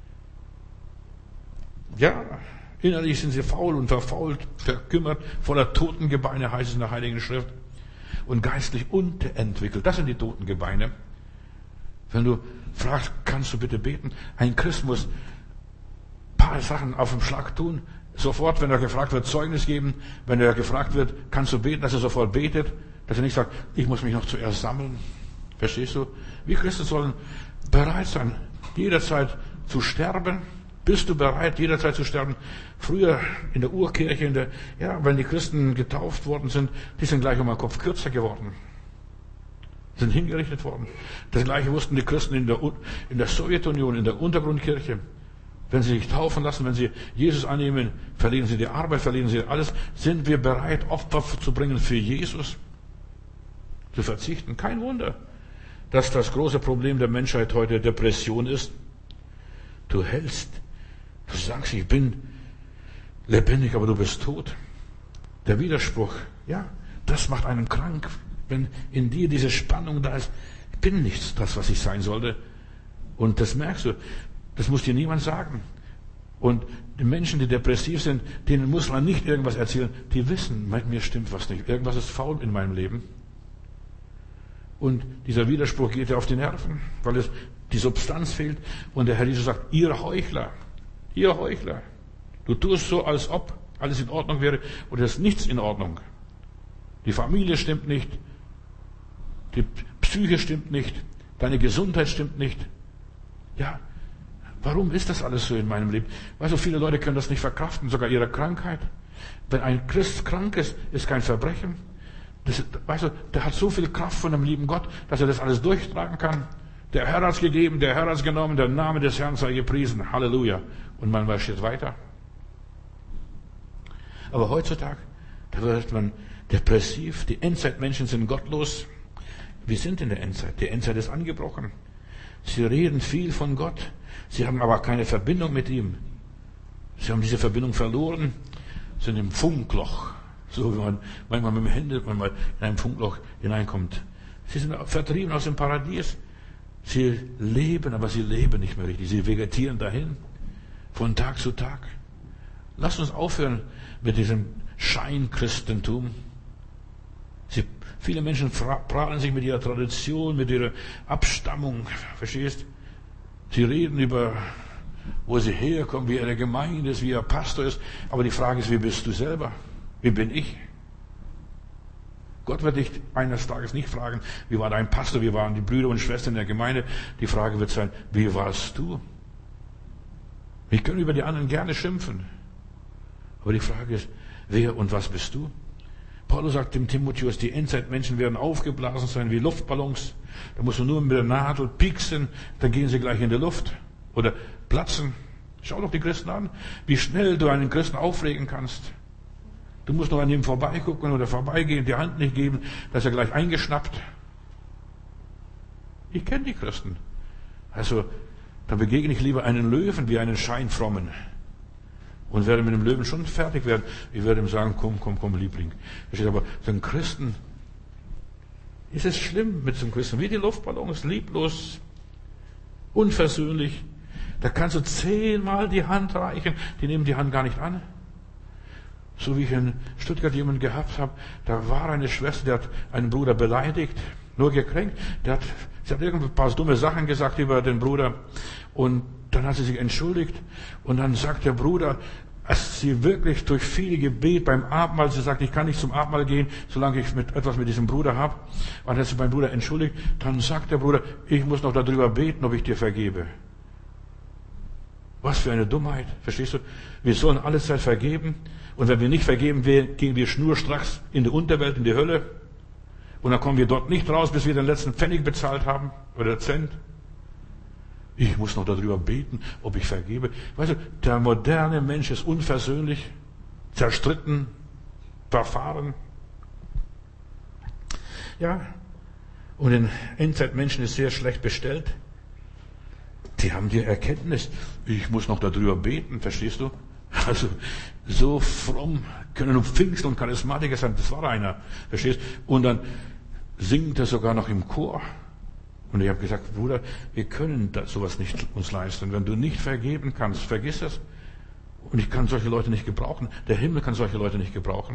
Ja, innerlich sind sie faul und verfault, verkümmert, voller Totengebeine, heißt es in der Heiligen Schrift. Und geistlich unterentwickelt. Das sind die Totengebeine. Wenn du fragst, kannst du bitte beten? Ein Christ muss ein paar Sachen auf dem Schlag tun. Sofort, wenn er gefragt wird, Zeugnis geben. Wenn er gefragt wird, kannst du beten, dass er sofort betet. Dass er nicht sagt, ich muss mich noch zuerst sammeln. Verstehst du? Wir Christen sollen bereit sein, jederzeit zu sterben. Bist du bereit, jederzeit zu sterben? Früher in der Urkirche, in der, ja, wenn die Christen getauft worden sind, die sind gleich um einen Kopf kürzer geworden. Sind hingerichtet worden. Das Gleiche wussten die Christen in der, in der Sowjetunion, in der Untergrundkirche. Wenn sie sich taufen lassen, wenn sie Jesus annehmen, verlieren sie die Arbeit, verlieren sie alles. Sind wir bereit, Opfer zu bringen für Jesus? Zu verzichten? Kein Wunder, dass das große Problem der Menschheit heute Depression ist. Du hältst, du sagst, ich bin lebendig, aber du bist tot. Der Widerspruch, ja, das macht einen krank. Wenn in dir diese Spannung da ist, ich bin nicht das, was ich sein sollte. Und das merkst du, das muss dir niemand sagen. Und die Menschen, die depressiv sind, denen muss man nicht irgendwas erzählen. Die wissen, mit mir stimmt was nicht. Irgendwas ist faul in meinem Leben. Und dieser Widerspruch geht ja auf die Nerven, weil es die Substanz fehlt. Und der Herr Jesus sagt, ihr Heuchler, ihr Heuchler, du tust so, als ob alles in Ordnung wäre, und es ist nichts in Ordnung. Die Familie stimmt nicht, die Psyche stimmt nicht, deine Gesundheit stimmt nicht. Ja, warum ist das alles so in meinem Leben? Weißt du, viele Leute können das nicht verkraften, sogar ihre Krankheit. Wenn ein Christ krank ist, ist kein Verbrechen. Das, weißt du, der hat so viel Kraft von dem lieben Gott, dass er das alles durchtragen kann. Der Herr hat es gegeben, der Herr hat es genommen, der Name des Herrn sei gepriesen. Halleluja. Und man marschiert weiter. Aber heutzutage, da wird man depressiv, die Endzeitmenschen sind gottlos. Wir sind in der Endzeit. Die Endzeit ist angebrochen. Sie reden viel von Gott. Sie haben aber keine Verbindung mit ihm. Sie haben diese Verbindung verloren, sind im Funkloch. So wie man manchmal mit dem Handy manchmal in ein Funkloch hineinkommt. Sie sind vertrieben aus dem Paradies. Sie leben, aber sie leben nicht mehr richtig. Sie vegetieren dahin, von Tag zu Tag. Lasst uns aufhören mit diesem Scheinchristentum. Sie, viele Menschen prahlen sich mit ihrer Tradition, mit ihrer Abstammung, verstehst? Sie reden über, wo sie herkommen, wie ihre Gemeinde ist, wie ihr Pastor ist. Aber die Frage ist, wie bist du selber? Wie bin ich? Gott wird dich eines Tages nicht fragen, wie war dein Pastor, wie waren die Brüder und Schwestern in der Gemeinde. Die Frage wird sein, wie warst du? Wir können über die anderen gerne schimpfen. Aber die Frage ist, wer und was bist du? Paulus sagt dem Timotheus, die Endzeitmenschen werden aufgeblasen sein wie Luftballons. Da musst du nur mit der Nadel pieksen, dann gehen sie gleich in die Luft. Oder platzen. Schau doch die Christen an, wie schnell du einen Christen aufregen kannst. Du musst noch an ihm vorbeigucken oder vorbeigehen, die Hand nicht geben, da ist er gleich eingeschnappt. Ich kenne die Christen. Also, da begegne ich lieber einen Löwen wie einen scheinfrommen. Und werde mit dem Löwen schon fertig werden. Ich werde ihm sagen, komm, komm, komm, Liebling. Aber so ein Christen, ist es schlimm mit so einem Christen, wie die Luftballons, lieblos, unversöhnlich. Da kannst du zehnmal die Hand reichen, die nehmen die Hand gar nicht an. So wie ich in Stuttgart jemanden gehabt habe, da war eine Schwester, die hat einen Bruder beleidigt, nur gekränkt. Der hat, sie hat irgendein paar dumme Sachen gesagt über den Bruder und dann hat sie sich entschuldigt und dann sagt der Bruder, als sie wirklich durch viele Gebet beim Abendmahl, sie sagt, ich kann nicht zum Abendmahl gehen, solange ich mit, etwas mit diesem Bruder habe. Und als sie beim Bruder entschuldigt, dann sagt der Bruder, ich muss noch darüber beten, ob ich dir vergebe. Was für eine Dummheit, verstehst du? Wir sollen alle Zeit vergeben. Und wenn wir nicht vergeben, gehen wir schnurstracks in die Unterwelt, in die Hölle. Und dann kommen wir dort nicht raus, bis wir den letzten Pfennig bezahlt haben oder Cent. Ich muss noch darüber beten, ob ich vergebe. Weißt du, der moderne Mensch ist unversöhnlich, zerstritten, verfahren. Ja, und den Endzeitmenschen ist sehr schlecht bestellt. Die haben die Erkenntnis, ich muss noch darüber beten, verstehst du? Also, so fromm können nur Pfingsten und Charismatiker sein, das war einer, verstehst du? Und dann singt er sogar noch im Chor. Und ich habe gesagt, Bruder, wir können das, sowas nicht uns leisten. Wenn du nicht vergeben kannst, vergiss es. Und ich kann solche Leute nicht gebrauchen. Der Himmel kann solche Leute nicht gebrauchen.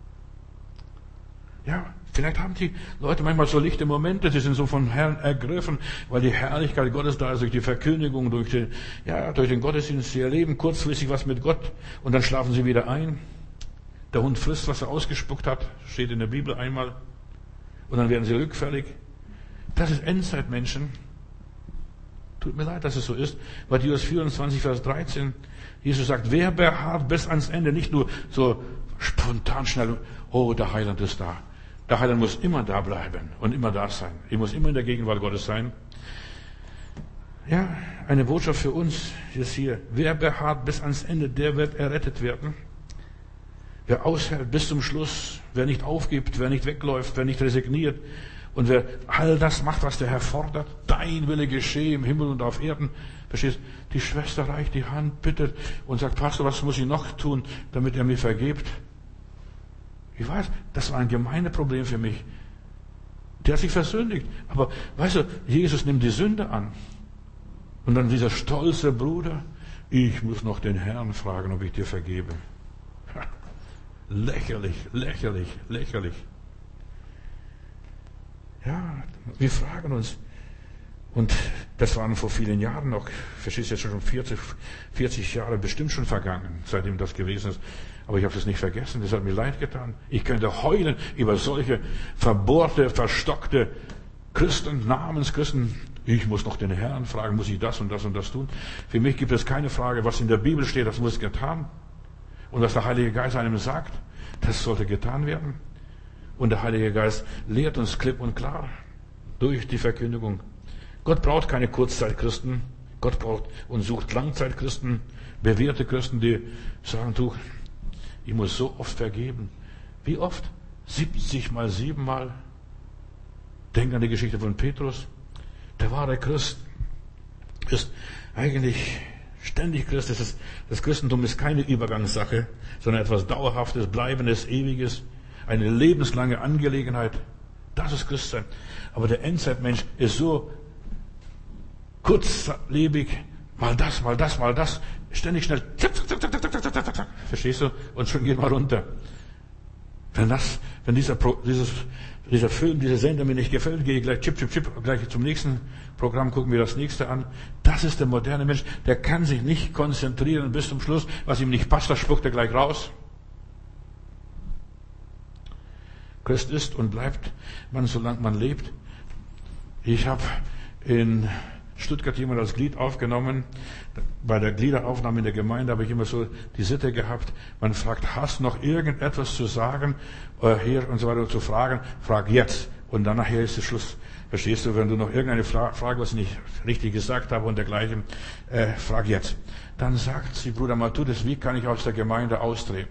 Ja, vielleicht haben die Leute manchmal so lichte Momente, sie sind so vom Herrn ergriffen, weil die Herrlichkeit Gottes da ist, durch die Verkündigung, durch den, ja, durch den Gottesdienst. Sie erleben kurzfristig was mit Gott und dann schlafen sie wieder ein. Der Hund frisst, was er ausgespuckt hat, steht in der Bibel einmal. Und dann werden sie rückfällig. Das ist Endzeitmenschen. Tut mir leid, dass es so ist. Matthäus vierundzwanzig, Vers dreizehn. Jesus sagt, wer beharrt bis ans Ende, nicht nur so spontan schnell, oh, der Heiland ist da. Der Heiland muss immer da bleiben und immer da sein. Ich muss immer in der Gegenwart Gottes sein. Ja, eine Botschaft für uns ist hier. Wer beharrt bis ans Ende, der wird errettet werden. Wer aushält bis zum Schluss, wer nicht aufgibt, wer nicht wegläuft, wer nicht resigniert und wer all das macht, was der Herr fordert, dein Wille geschehe im Himmel und auf Erden. Verstehst? Die Schwester reicht die Hand, bittet und sagt, Pastor, was muss ich noch tun, damit er mir vergibt? Ich weiß, das war ein Gemeindeproblem für mich. Der hat sich versündigt. Aber, weißt du, Jesus nimmt die Sünde an. Und dann dieser stolze Bruder, ich muss noch den Herrn fragen, ob ich dir vergebe. Lächerlich, lächerlich, lächerlich. Ja, wir fragen uns. Und das waren vor vielen Jahren noch, verstehst du, jetzt schon vierzig, vierzig Jahre bestimmt schon vergangen, seitdem das gewesen ist. Aber ich habe das nicht vergessen, das hat mir leid getan. Ich könnte heulen über solche verbohrte, verstockte Christen, Namenschristen. Ich muss noch den Herrn fragen, muss ich das und das und das tun? Für mich gibt es keine Frage, was in der Bibel steht, das muss getan. Und was der Heilige Geist einem sagt, das sollte getan werden. Und der Heilige Geist lehrt uns klipp und klar durch die Verkündigung. Gott braucht keine Kurzzeitkchristen. Gott braucht und sucht Langzeitchristen, bewährte Christen, die sagen, du, ich muss so oft vergeben. Wie oft? siebzig mal sieben Mal. Denk an die Geschichte von Petrus. Der wahre Christ ist eigentlich ständig Christ. Das, ist, das Christentum ist keine Übergangssache, sondern etwas Dauerhaftes, Bleibendes, Ewiges. Eine lebenslange Angelegenheit. Das ist Christsein. Aber der Endzeitmensch ist so kurzlebig. Mal das, mal das, mal das. Ständig schnell. Zack, zack, zack, zack, zack, zack, zack. Verstehst du? Und schon geht mal runter. Wenn das, wenn dieser, dieses, dieser Film, dieser Sender mir nicht gefällt, gehe ich gleich chip, chip, chip, gleich zum nächsten Programm, gucken wir das nächste an. Das ist der moderne Mensch. Der kann sich nicht konzentrieren bis zum Schluss. Was ihm nicht passt, das spuckt er gleich raus. Christ ist und bleibt man, solange man lebt. Ich habe in Stuttgart jemand als Glied aufgenommen. Bei der Gliederaufnahme in der Gemeinde habe ich immer so die Sitte gehabt. Man fragt, hast du noch irgendetwas zu sagen? Äh, hier und so weiter zu fragen. Frag jetzt. Und dann nachher ist der Schluss. Verstehst du, wenn du noch irgendeine Frage, was ich nicht richtig gesagt habe und dergleichen, äh, frag jetzt. Dann sagt sie, Bruder Matthäus, wie kann ich aus der Gemeinde austreten?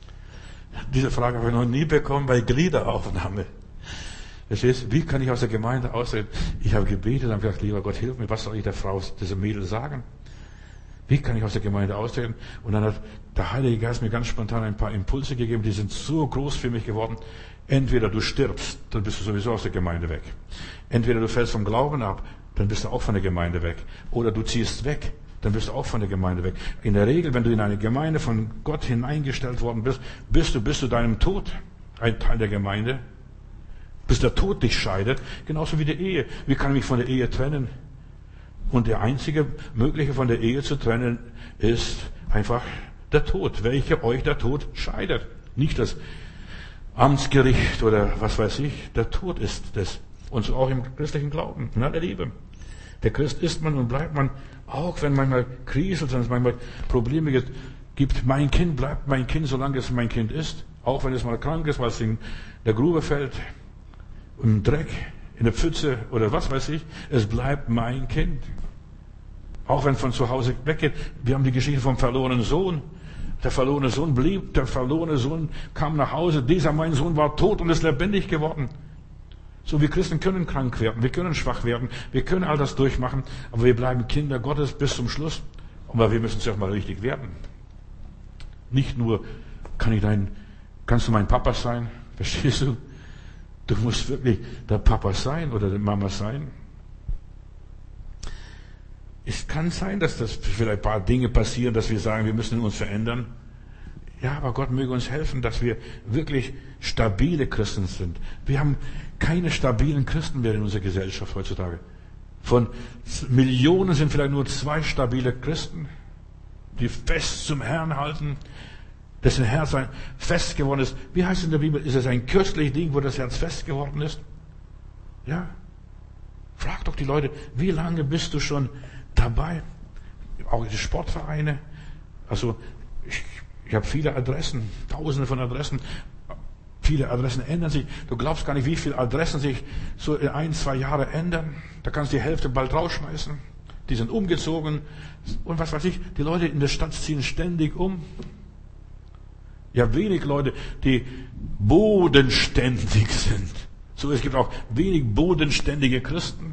Diese Frage habe ich noch nie bekommen bei Gliederaufnahme. Verstehst du, wie kann ich aus der Gemeinde austreten? Ich habe gebetet und gesagt, lieber Gott, hilf mir, was soll ich der Frau, dieser Mädel sagen? Wie kann ich aus der Gemeinde austreten? Und dann hat der Heilige Geist mir ganz spontan ein paar Impulse gegeben, die sind so groß für mich geworden. Entweder du stirbst, dann bist du sowieso aus der Gemeinde weg. Entweder du fällst vom Glauben ab, dann bist du auch von der Gemeinde weg. Oder du ziehst weg, dann bist du auch von der Gemeinde weg. In der Regel, wenn du in eine Gemeinde von Gott hineingestellt worden bist, bist du bis zu deinem Tod ein Teil der Gemeinde. Bis der Tod dich scheidet, genauso wie die Ehe. Wie kann ich mich von der Ehe trennen? Und der einzige Mögliche von der Ehe zu trennen ist einfach der Tod. Welcher euch der Tod scheidet. Nicht das Amtsgericht oder was weiß ich. Der Tod ist das. Und so auch im christlichen Glauben, in aller Liebe. Der Christ ist man und bleibt man, auch wenn manchmal kriselt, wenn es manchmal Probleme gibt. Mein Kind bleibt mein Kind, solange es mein Kind ist. Auch wenn es mal krank ist, weil es in der Grube fällt, im Dreck, in der Pfütze oder was weiß ich. Es bleibt mein Kind. Auch wenn von zu Hause weggeht. Wir haben die Geschichte vom verlorenen Sohn. Der verlorene Sohn blieb, der verlorene Sohn kam nach Hause. Dieser mein Sohn war tot und ist lebendig geworden. So, wir Christen können krank werden, wir können schwach werden, wir können all das durchmachen, aber wir bleiben Kinder Gottes bis zum Schluss. Aber wir müssen zuerst mal richtig werden. Nicht nur, kann ich dein, kannst du mein Papa sein? Verstehst du? Du musst wirklich der Papa sein oder die Mama sein. Es kann sein, dass das vielleicht ein paar Dinge passieren, dass wir sagen, wir müssen uns verändern. Ja, aber Gott möge uns helfen, dass wir wirklich stabile Christen sind. Wir haben keine stabilen Christen mehr in unserer Gesellschaft heutzutage. Von Millionen sind vielleicht nur zwei stabile Christen, die fest zum Herrn halten, dessen Herz fest geworden ist. Wie heißt es in der Bibel? Ist es ein kirchliches Ding, wo das Herz fest geworden ist? Ja. Frag doch die Leute, wie lange bist du schon dabei? Auch die Sportvereine. Also, ich, ich habe viele Adressen, tausende von Adressen. Viele Adressen ändern sich. Du glaubst gar nicht, wie viele Adressen sich so in ein, zwei Jahre ändern. Da kannst du die Hälfte bald rausschmeißen. Die sind umgezogen. Und was weiß ich, die Leute in der Stadt ziehen ständig um. Ja, wenig Leute, die bodenständig sind. So, es gibt auch wenig bodenständige Christen.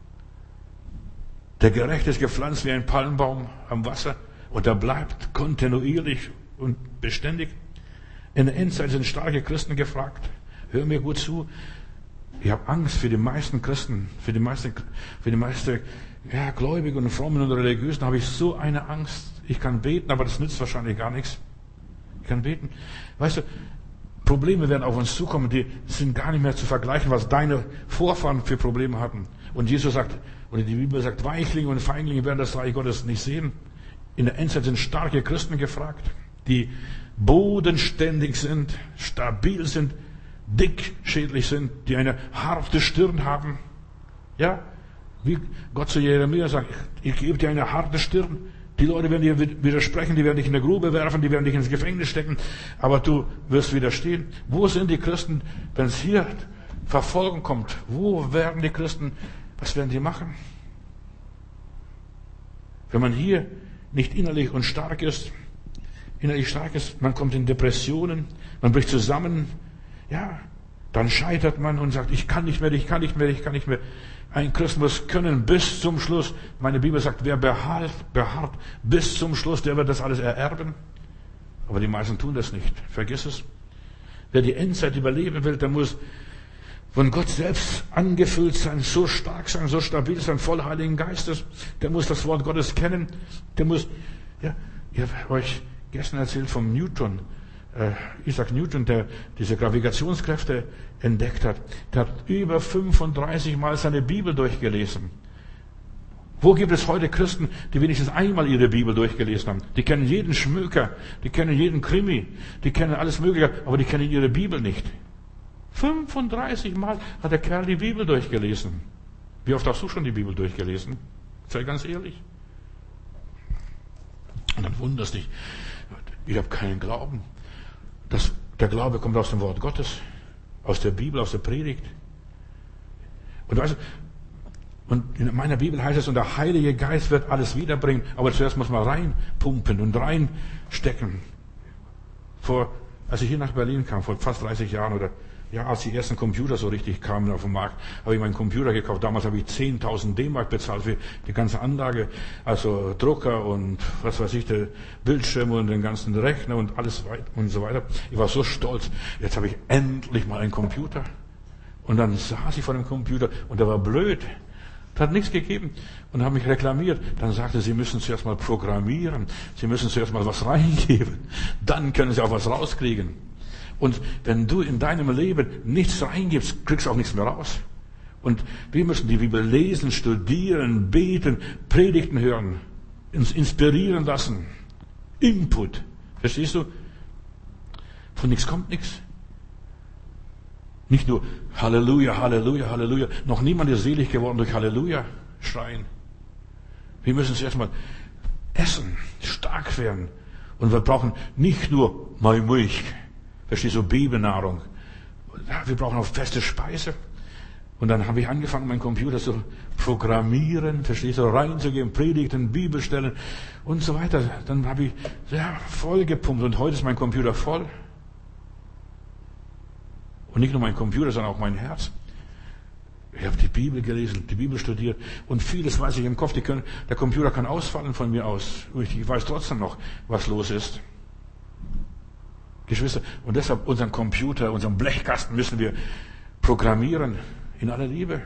Der Gerechte ist gepflanzt wie ein Palmbaum am Wasser und er bleibt kontinuierlich und beständig. In der Endzeit sind starke Christen gefragt. Hör mir gut zu. Ich habe Angst für die meisten Christen, für die meisten, für die meisten ja, Gläubigen und Frommen und Religiösen habe ich so eine Angst. Ich kann beten, aber das nützt wahrscheinlich gar nichts. Ich kann beten. Weißt du, Probleme werden auf uns zukommen, die sind gar nicht mehr zu vergleichen, was deine Vorfahren für Probleme hatten. Und Jesus sagt, oder die Bibel sagt, Weichlinge und Feiglinge werden das Reich Gottes nicht sehen. In der Endzeit sind starke Christen gefragt, die bodenständig sind, stabil sind, dickschädlich sind, die eine harte Stirn haben. Ja, wie Gott zu Jeremia sagt, ich gebe dir eine harte Stirn. Die Leute werden dir widersprechen, die werden dich in der Grube werfen, die werden dich ins Gefängnis stecken, aber du wirst widerstehen. Wo sind die Christen, wenn es hier Verfolgung kommt? Wo werden die Christen, was werden die machen? Wenn man hier nicht innerlich und stark ist, innerlich stark ist, man kommt in Depressionen, man bricht zusammen, ja, dann scheitert man und sagt, ich kann nicht mehr, ich kann nicht mehr, ich kann nicht mehr. Ein Christ muss können bis zum Schluss. Meine Bibel sagt, wer beharrt, beharrt bis zum Schluss, der wird das alles ererben. Aber die meisten tun das nicht. Vergiss es. Wer die Endzeit überleben will, der muss von Gott selbst angefüllt sein, so stark sein, so stabil sein, voll Heiligen Geistes. Der muss das Wort Gottes kennen. Der muss, ja, ich habe euch gestern erzählt vom Newton. Äh, Isaac Newton, der diese Gravitationskräfte entdeckt hat, der hat über fünfunddreißig Mal seine Bibel durchgelesen. Wo gibt es heute Christen, die wenigstens einmal ihre Bibel durchgelesen haben? Die kennen jeden Schmöker, die kennen jeden Krimi, die kennen alles Mögliche, aber die kennen ihre Bibel nicht. fünfunddreißig Mal hat der Kerl die Bibel durchgelesen. Wie oft hast du schon die Bibel durchgelesen? Sei ganz ehrlich. Und dann wunderst dich, ich habe keinen Glauben. Das, der Glaube kommt aus dem Wort Gottes, aus der Bibel, aus der Predigt. Und weißt du, und in meiner Bibel heißt es, und der Heilige Geist wird alles wiederbringen, aber zuerst muss man reinpumpen und reinstecken. Vor, als ich hier nach Berlin kam, vor fast dreißig Jahren, oder ja, als die ersten Computer so richtig kamen auf den Markt, habe ich meinen Computer gekauft. Damals habe ich zehntausend D-Mark bezahlt für die ganze Anlage, also Drucker und was weiß ich, der Bildschirm und den ganzen Rechner und alles und so weiter. Ich war so stolz. Jetzt habe ich endlich mal einen Computer. Und dann saß ich vor dem Computer und der war blöd. Das hat nichts gegeben und haben mich reklamiert. Dann sagte sie, müssen zuerst mal programmieren. Sie müssen zuerst mal was reingeben. Dann können Sie auch was rauskriegen. Und wenn du in deinem Leben nichts reingibst, kriegst du auch nichts mehr raus. Und wir müssen die Bibel lesen, studieren, beten, Predigten hören, uns inspirieren lassen. Input. Verstehst du? Von nichts kommt nichts. Nicht nur Halleluja, Halleluja, Halleluja. Noch niemand ist selig geworden durch Halleluja schreien. Wir müssen zuerst mal essen, stark werden. Und wir brauchen nicht nur mal Milch. Verstehst du, Babynahrung. Wir brauchen auch feste Speise. Und dann habe ich angefangen, meinen Computer zu programmieren, verstehst du, reinzugeben, Predigten, Bibelstellen und so weiter. Dann habe ich ja, voll gepumpt und heute ist mein Computer voll. Und nicht nur mein Computer, sondern auch mein Herz. Ich habe die Bibel gelesen, die Bibel studiert und vieles weiß ich im Kopf. Die können, der Computer kann ausfallen von mir aus. Ich weiß trotzdem noch, was los ist. Geschwister, und deshalb unseren Computer, unseren Blechkasten müssen wir programmieren in aller Liebe.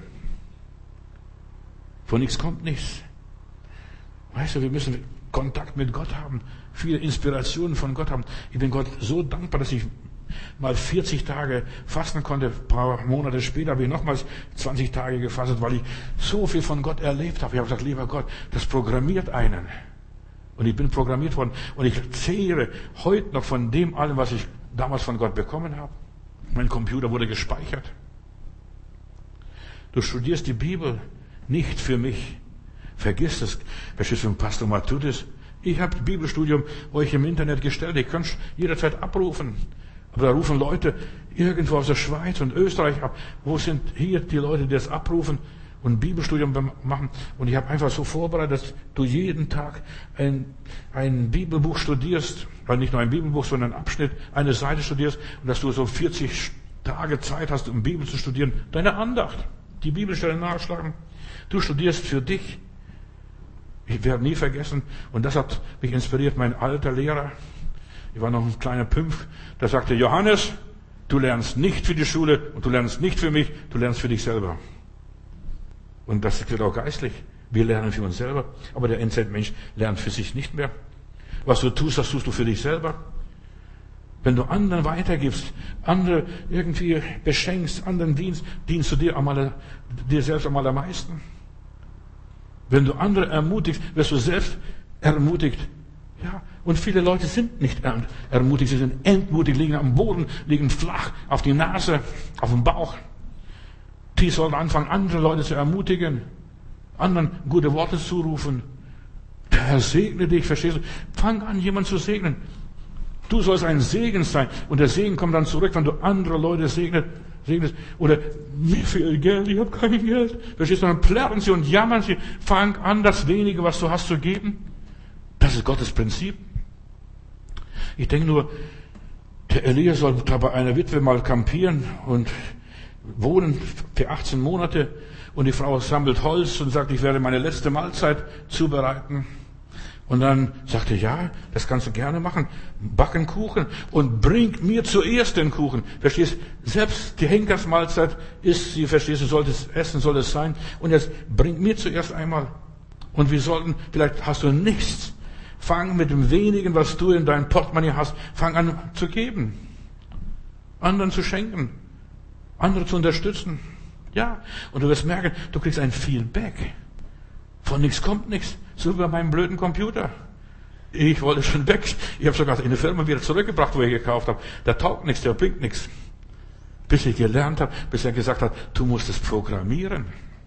Von nichts kommt nichts. Weißt du, wir müssen Kontakt mit Gott haben, viele Inspirationen von Gott haben. Ich bin Gott so dankbar, dass ich mal vierzig Tage fasten konnte. Ein paar Monate später habe ich nochmals zwanzig Tage gefastet, weil ich so viel von Gott erlebt habe. Ich habe gesagt, lieber Gott, das programmiert einen. Und ich bin programmiert worden. Und ich zehre heute noch von dem allem, was ich damals von Gott bekommen habe. Mein Computer wurde gespeichert. Du studierst die Bibel nicht für mich. Vergiss es. Verstehst du, Pastor Matthäus? Ich habe Bibelstudium euch im Internet gestellt. Ich kann es jederzeit abrufen. Aber da rufen Leute irgendwo aus der Schweiz und Österreich ab. Wo sind hier die Leute, die das abrufen und Bibelstudium machen? Und ich habe einfach so vorbereitet, dass du jeden Tag ein, ein Bibelbuch studierst. Weil nicht nur ein Bibelbuch, sondern ein Abschnitt, eine Seite studierst. Und dass du so vierzig Tage Zeit hast, um Bibel zu studieren. Deine Andacht, die Bibelstellen nachschlagen. Du studierst für dich. Ich werde nie vergessen. Und das hat mich inspiriert, mein alter Lehrer. Ich war noch ein kleiner Pümpf, der sagte, Johannes, du lernst nicht für die Schule und du lernst nicht für mich, du lernst für dich selber. Und das gilt auch geistlich. Wir lernen für uns selber, aber der Endzeitmensch lernt für sich nicht mehr. Was du tust, das tust du für dich selber. Wenn du anderen weitergibst, andere irgendwie beschenkst, anderen dienst, dienst du dir, am aller, dir selbst am allermeisten. Wenn du andere ermutigst, wirst du selbst ermutigt. Ja, und viele Leute sind nicht ermutigt, sie sind entmutigt, liegen am Boden, liegen flach, auf die Nase, auf dem Bauch. Die sollen anfangen, andere Leute zu ermutigen, anderen gute Worte zurufen. Der Herr segne dich, verstehst du? Fang an, jemanden zu segnen. Du sollst ein Segen sein. Und der Segen kommt dann zurück, wenn du andere Leute segnet, segnest. Oder, mir fehlt Geld, ich habe kein Geld. Verstehst du? Dann plärren sie und jammern sie. Fang an, das Wenige, was du hast, zu geben. Das ist Gottes Prinzip. Ich denke nur, der Elia soll bei einer Witwe mal kampieren und wohnen für achtzehn Monate. Und die Frau sammelt Holz und sagt, ich werde meine letzte Mahlzeit zubereiten. Und dann sagte er, ja, das kannst du gerne machen. Backen Kuchen und bring mir zuerst den Kuchen. Verstehst? Selbst die Henkersmahlzeit ist sie, verstehst du, sollte es essen, soll es sein. Und jetzt bring mir zuerst einmal. Und wir sollten, vielleicht hast du nichts. Fang mit dem wenigen, was du in deinem Portemonnaie hast, fang an zu geben. Anderen zu schenken. Andere zu unterstützen. Ja. Und du wirst merken, du kriegst ein Feedback. Von nichts kommt nichts. So wie bei meinem blöden Computer. Ich wollte schon weg. Ich habe sogar in die Firma wieder zurückgebracht, wo ich gekauft habe. Der taugt nichts, der bringt nichts. bis ich gelernt habe, bis er gesagt hat, du musst es programmieren.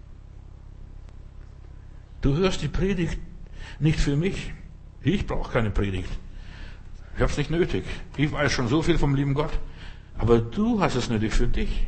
Du hörst die Predigt nicht für mich. Ich brauche keine Predigt. Ich habe es nicht nötig. Ich weiß schon so viel vom lieben Gott. Aber du hast es nötig für dich.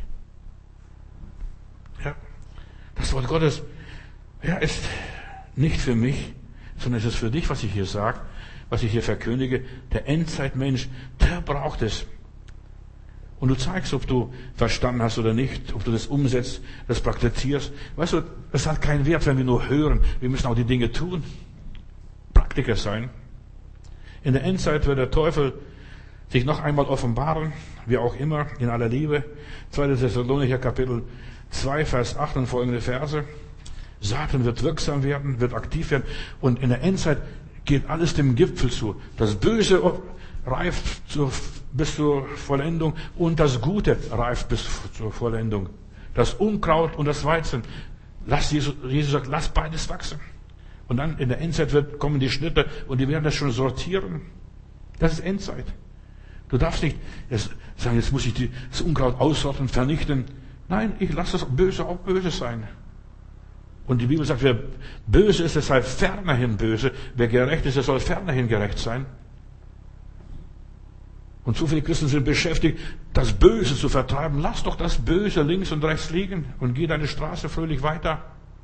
Ja, das Wort Gottes, ja, ist nicht für mich, sondern es ist für dich, was ich hier sage, was ich hier verkündige. Der Endzeitmensch, der braucht es. Und du zeigst, ob du verstanden hast oder nicht, ob du das umsetzt, das praktizierst. Weißt du, es hat keinen Wert, wenn wir nur hören. Wir müssen auch die Dinge tun. Praktiker sein. In der Endzeit wird der Teufel sich noch einmal offenbaren, wie auch immer, in aller Liebe. zweiter Thessalonicher Kapitel zwei, Vers acht und folgende Verse. Satan wird wirksam werden, wird aktiv werden. Und in der Endzeit geht alles dem Gipfel zu. Das Böse reift zur, bis zur Vollendung und das Gute reift bis zur Vollendung. Das Unkraut und das Weizen. Lass Jesus, Jesus sagt, lass beides wachsen. Und dann in der Endzeit wird, kommen die Schnitte und die werden das schon sortieren. Das ist Endzeit. Du darfst nicht jetzt sagen, jetzt muss ich die, das Unkraut aussorten, vernichten. Nein, ich lasse das Böse auch böse sein. Und die Bibel sagt, wer böse ist, der sei fernerhin böse. Wer gerecht ist, der soll fernerhin gerecht sein. Und so viele Christen sind beschäftigt, das Böse zu vertreiben. Lass doch das Böse links und rechts liegen und geh deine Straße fröhlich weiter.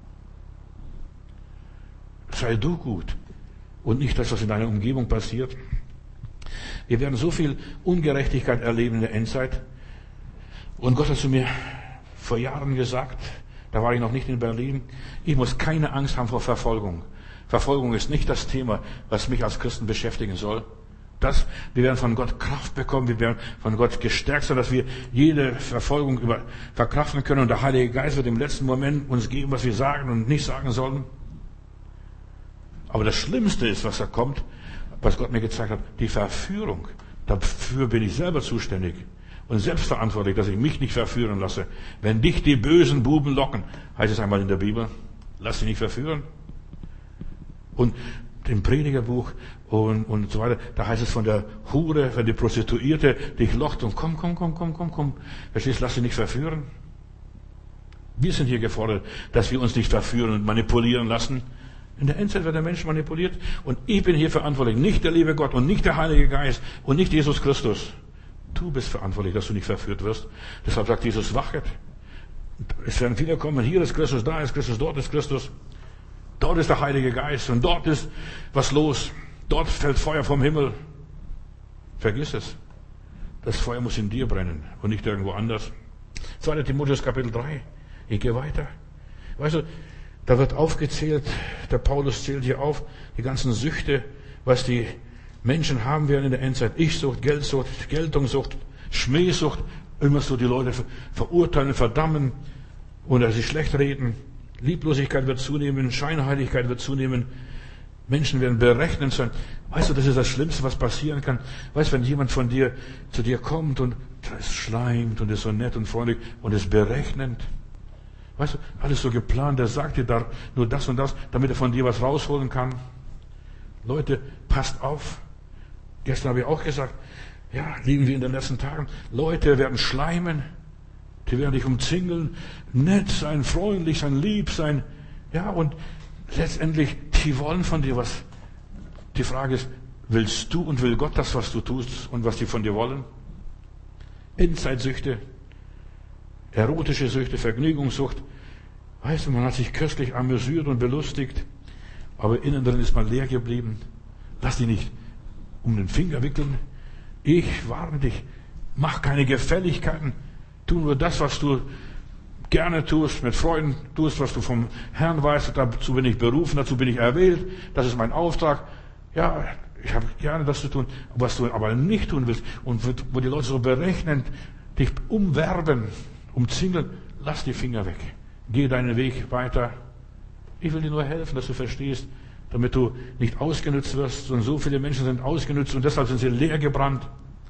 Sei du gut und nicht das, was in deiner Umgebung passiert. Wir werden so viel Ungerechtigkeit erleben in der Endzeit. Und Gott hat zu mir vor Jahren gesagt, da war ich noch nicht in Berlin, ich muss keine Angst haben vor Verfolgung. Verfolgung ist nicht das Thema, was mich als Christen beschäftigen soll. Das, wir werden von Gott Kraft bekommen, wir werden von Gott gestärkt sein, dass wir jede Verfolgung über, verkraften können. Und der Heilige Geist wird im letzten Moment uns geben, was wir sagen und nicht sagen sollen. Aber das Schlimmste ist, was da kommt, was Gott mir gezeigt hat, die Verführung. Dafür bin ich selber zuständig und selbstverantwortlich, dass ich mich nicht verführen lasse. Wenn dich die bösen Buben locken, heißt es einmal in der Bibel, lass dich nicht verführen. Und im Predigerbuch und, und so weiter, da heißt es von der Hure, wenn die Prostituierte dich lockt und komm, komm, komm, komm, komm, komm. Verstehst, lass dich nicht verführen. Wir sind hier gefordert, dass wir uns nicht verführen und manipulieren lassen. In der Endzeit wird der Mensch manipuliert und ich bin hier verantwortlich, nicht der liebe Gott und nicht der Heilige Geist und nicht Jesus Christus. Du bist verantwortlich, dass du nicht verführt wirst. Deshalb sagt Jesus, wachet. Es werden viele kommen, hier ist Christus, da ist Christus, dort ist Christus. Dort ist der Heilige Geist und dort ist was los. Dort fällt Feuer vom Himmel. Vergiss es. Das Feuer muss in dir brennen und nicht irgendwo anders. zweiter Timotheus Kapitel drei. Ich gehe weiter. Weißt du, da wird aufgezählt, der Paulus zählt hier auf, die ganzen Süchte, was die Menschen haben werden in der Endzeit. Ich-Sucht, Geldsucht, Geltungssucht, Schmähsucht, immer so die Leute verurteilen, verdammen oder sie schlecht reden. Lieblosigkeit wird zunehmen, Scheinheiligkeit wird zunehmen. Menschen werden berechnend sein. Weißt du, das ist das Schlimmste, was passieren kann. Weißt du, wenn jemand von dir zu dir kommt und ist schleimt und ist so nett und freundlich und ist berechnend. Weißt du, alles so geplant, der sagt dir da nur das und das, damit er von dir was rausholen kann. Leute, passt auf. Gestern habe ich auch gesagt, ja, lieben wir in den letzten Tagen. Leute werden schleimen. Die werden dich umzingeln, nett sein, freundlich sein, lieb sein. Ja, und letztendlich, die wollen von dir was. Die Frage ist, willst du und will Gott das, was du tust und was die von dir wollen? Endzeitsüchte, erotische Süchte, Vergnügungssucht. Weißt du, man hat sich köstlich amüsiert und belustigt, aber innen drin ist man leer geblieben. Lass dich nicht um den Finger wickeln. Ich warne dich, mach keine Gefälligkeiten. Tu nur das, was du gerne tust, mit Freunden tust, was du vom Herrn weißt. Dazu bin ich berufen, dazu bin ich erwählt. Das ist mein Auftrag. Ja, ich habe gerne das zu tun. Was du aber nicht tun willst und wo die Leute so berechnen, dich umwerben, umzingeln, lass die Finger weg. Geh deinen Weg weiter. Ich will dir nur helfen, dass du verstehst, damit du nicht ausgenutzt wirst. Und so viele Menschen sind ausgenutzt und deshalb sind sie leer gebrannt.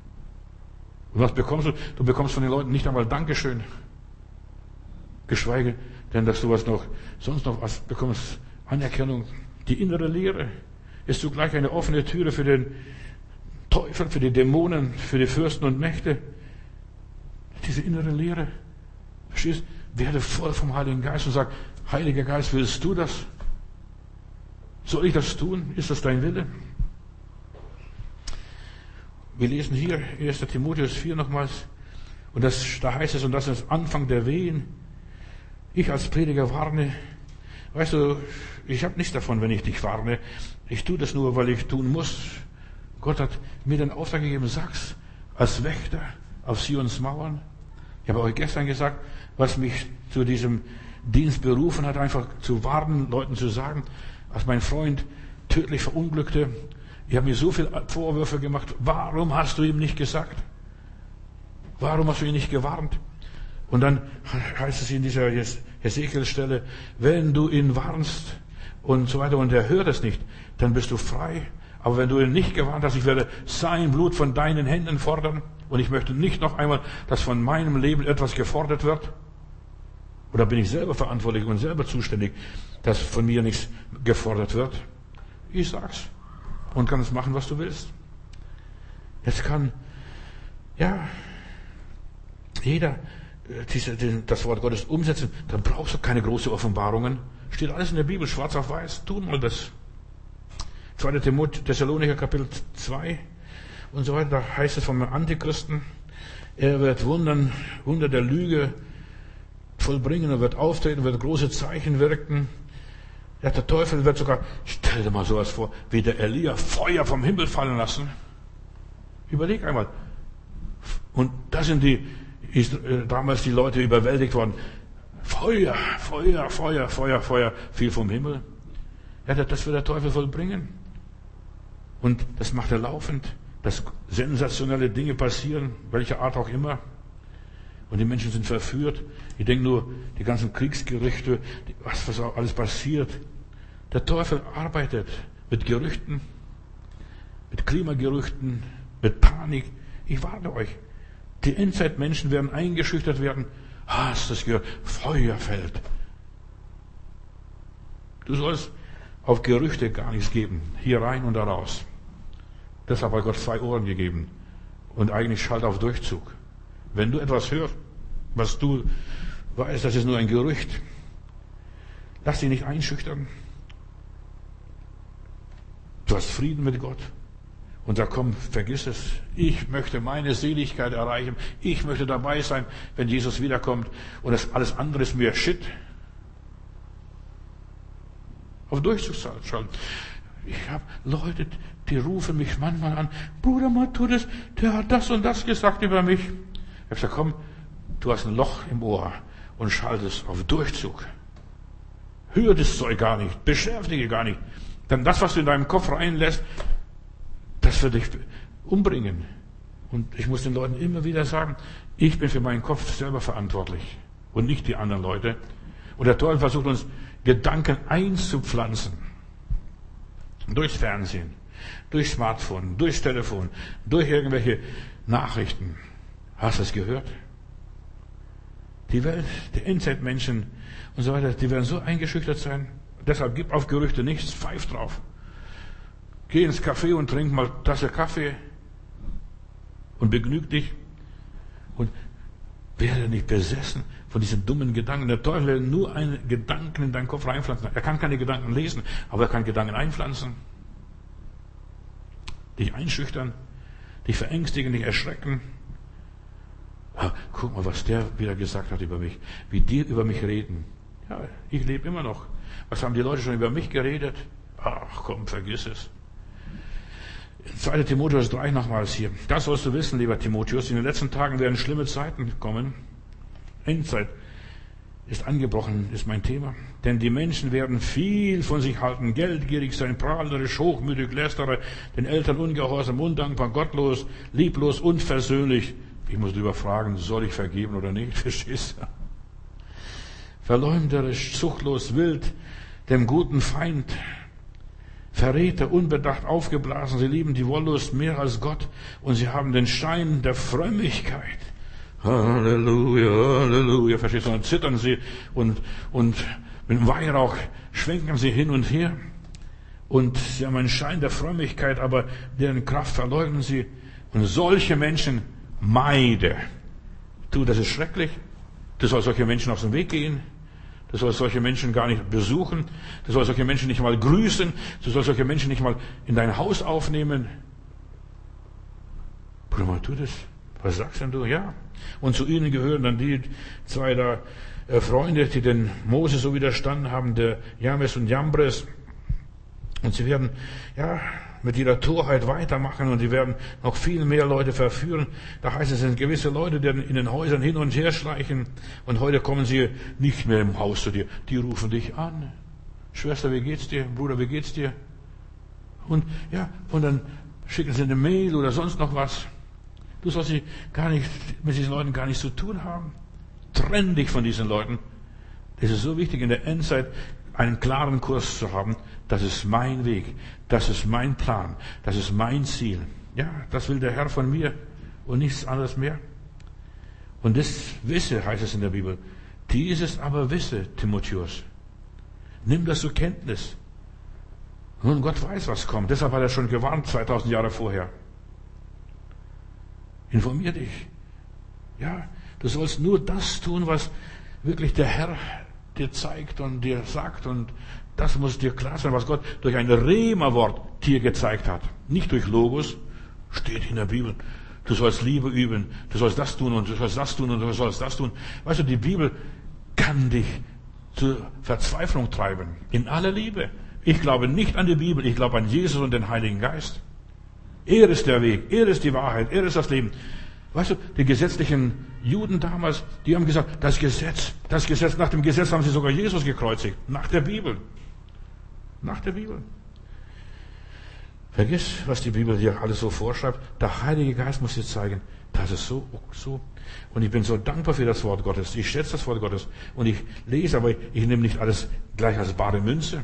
Und was bekommst du? Du bekommst von den Leuten nicht einmal Dankeschön. Geschweige denn, dass du was noch, sonst noch was bekommst. Anerkennung. Die innere Leere ist zugleich eine offene Türe für den Teufel, für die Dämonen, für die Fürsten und Mächte. diese innere Leere. Verstehst? Werde voll vom Heiligen Geist und sag, Heiliger Geist, willst du das? Soll ich das tun? Ist das dein Wille? Wir lesen hier erster Timotheus vier nochmals. Und das, da heißt es, und das ist Anfang der Wehen. Ich als Prediger warne. Weißt du, ich habe nichts davon, wenn ich dich warne. Ich tue das nur, weil ich tun muss. Gott hat mir den Auftrag gegeben, sag's als Wächter auf Sions Mauern. Ich habe euch gestern gesagt, was mich zu diesem Dienst berufen hat, einfach zu warnen, Leuten zu sagen, als mein Freund tödlich verunglückte. Ich habe mir so viele Vorwürfe gemacht. Warum hast du ihm nicht gesagt? Warum hast du ihn nicht gewarnt? Und dann heißt es in dieser Hesekiel-Stelle, wenn du ihn warnst und so weiter und er hört es nicht, dann bist du frei. Aber wenn du ihn nicht gewarnt hast, ich werde sein Blut von deinen Händen fordern und ich möchte nicht noch einmal, dass von meinem Leben etwas gefordert wird. Oder bin ich selber verantwortlich und selber zuständig, dass von mir nichts gefordert wird? Ich sag's und kann es machen, was du willst. Jetzt kann, ja, jeder diese, das Wort Gottes umsetzen. Dann brauchst du keine großen Offenbarungen. Steht alles in der Bibel, schwarz auf weiß. Tu mal das. zweiter Thessalonicher Kapitel zwei und so weiter. Da heißt es vom Antichristen, er wird Wundern, Wunder der Lüge vollbringen, er wird auftreten, wird große Zeichen wirken. Ja, der Teufel wird sogar, stell dir mal sowas vor, wie der Elia Feuer vom Himmel fallen lassen. Überleg einmal. Und da sind die, ist damals die Leute überwältigt worden. Feuer, Feuer, Feuer, Feuer, Feuer, fiel vom Himmel. Ja, das wird der Teufel vollbringen. Und das macht er laufend, dass sensationelle Dinge passieren, welcher Art auch immer. Und die Menschen sind verführt. Ich denke nur, die ganzen Kriegsgerüchte, was, was auch alles passiert. Der Teufel arbeitet mit Gerüchten, mit Klimagerüchten, mit Panik. Ich warne euch. Die Endzeitmenschen werden eingeschüchtert werden. Hast du das gehört? Feuer fällt. Du sollst auf Gerüchte gar nichts geben. Hier rein und da raus. Deshalb hat Gott zwei Ohren gegeben. Und eigentlich schalt auf Durchzug. Wenn du etwas hörst, was du weißt, das ist nur ein Gerücht, lass dich nicht einschüchtern. Du hast Frieden mit Gott. Und sag, komm, vergiss es. Ich möchte meine Seligkeit erreichen. Ich möchte dabei sein, wenn Jesus wiederkommt. Und das alles andere ist mir Shit. Auf Durchzug schalten. Ich habe Leute, die rufen mich manchmal an. Bruder Matthäus, der hat das und das gesagt über mich. Ich habe gesagt, komm, du hast ein Loch im Ohr und schaltest auf Durchzug. Hör das Zeug gar nicht, beschäftige gar nicht. Denn das, was du in deinem Kopf reinlässt, das wird dich umbringen. Und ich muss den Leuten immer wieder sagen, ich bin für meinen Kopf selber verantwortlich und nicht die anderen Leute. Und der Teufel versucht uns Gedanken einzupflanzen. Durchs Fernsehen, durchs Smartphone, durchs Telefon, durch irgendwelche Nachrichten. Hast du es gehört? Die Welt, die Endzeitmenschen und so weiter, die werden so eingeschüchtert sein. Deshalb gib auf Gerüchte nichts, pfeif drauf. Geh ins Café und trink mal eine Tasse Kaffee und begnüg dich. Und werde nicht besessen von diesen dummen Gedanken. Der Teufel will nur einen Gedanken in deinen Kopf reinpflanzen. Er kann keine Gedanken lesen, aber er kann Gedanken einpflanzen. Dich einschüchtern, dich verängstigen, dich erschrecken. Ja, guck mal, was der wieder gesagt hat über mich. Wie die über mich reden. Ja, ich lebe immer noch. Was haben die Leute schon über mich geredet? Ach komm, vergiss es. zweiter Timotheus drei nochmals hier. Das sollst du wissen, lieber Timotheus. In den letzten Tagen werden schlimme Zeiten kommen. Endzeit ist angebrochen, ist mein Thema. Denn die Menschen werden viel von sich halten, geldgierig sein, prahlerisch, hochmütig, lästerer, den Eltern ungehorsam, undankbar, gottlos, lieblos, unversöhnlich. Ich muss darüber fragen, soll ich vergeben oder nicht? Verstehst du? Verleumderisch, zuchtlos, wild, dem guten Feind, Verräter, unbedacht, aufgeblasen. Sie lieben die Wollust mehr als Gott und sie haben den Schein der Frömmigkeit. Halleluja, Halleluja. Verstehst du? Dann zittern sie und, und mit dem Weihrauch schwenken sie hin und her. Und sie haben einen Schein der Frömmigkeit, aber deren Kraft verleugnen sie. Und solche Menschen meide. Du, das ist schrecklich. Du sollst solche Menschen aus dem Weg gehen. Du sollst solche Menschen gar nicht besuchen. Du sollst solche Menschen nicht mal grüßen. Du sollst solche Menschen nicht mal in dein Haus aufnehmen. Bruder, tu das. Was sagst denn du? Ja. Und zu ihnen gehören dann die zwei da äh, Freunde, die den Moses so widerstanden haben, der James und Jambres. Und sie werden, ja, mit ihrer Torheit weitermachen und die werden noch viel mehr Leute verführen. Da heißt es, es sind gewisse Leute, die in den Häusern hin und her schleichen und heute kommen sie nicht mehr im Haus zu dir. Die rufen dich an. Schwester, wie geht's dir? Bruder, wie geht's dir? Und, ja, und dann schicken sie eine Mail oder sonst noch was. Du sollst sie gar nicht, mit diesen Leuten gar nichts zu tun haben. Trenn dich von diesen Leuten. Es ist so wichtig in der Endzeit, einen klaren Kurs zu haben. Das ist mein Weg. Das ist mein Plan. Das ist mein Ziel. Ja, das will der Herr von mir und nichts anderes mehr. Und das wisse, heißt es in der Bibel. Dieses aber wisse, Timotheus. Nimm das zur Kenntnis. Nun, Gott weiß, was kommt. Deshalb hat er schon gewarnt, zweitausend Jahre vorher. Informier dich. Ja, du sollst nur das tun, was wirklich der Herr dir zeigt und dir sagt, und das muss dir klar sein, was Gott durch ein Rema-Wort dir gezeigt hat. Nicht durch Logos, steht in der Bibel. Du sollst Liebe üben, du sollst das tun und du sollst das tun und du sollst das tun. Weißt du, die Bibel kann dich zur Verzweiflung treiben. In aller Liebe. Ich glaube nicht an die Bibel, ich glaube an Jesus und den Heiligen Geist. Er ist der Weg, er ist die Wahrheit, er ist das Leben. Weißt du, die gesetzlichen Juden damals, die haben gesagt, das Gesetz, das Gesetz, nach dem Gesetz haben sie sogar Jesus gekreuzigt. Nach der Bibel. Nach der Bibel. Vergiss, was die Bibel dir alles so vorschreibt. Der Heilige Geist muss dir zeigen, das ist so, so. Und ich bin so dankbar für das Wort Gottes. Ich schätze das Wort Gottes. Und ich lese, aber ich nehme nicht alles gleich als bare Münze.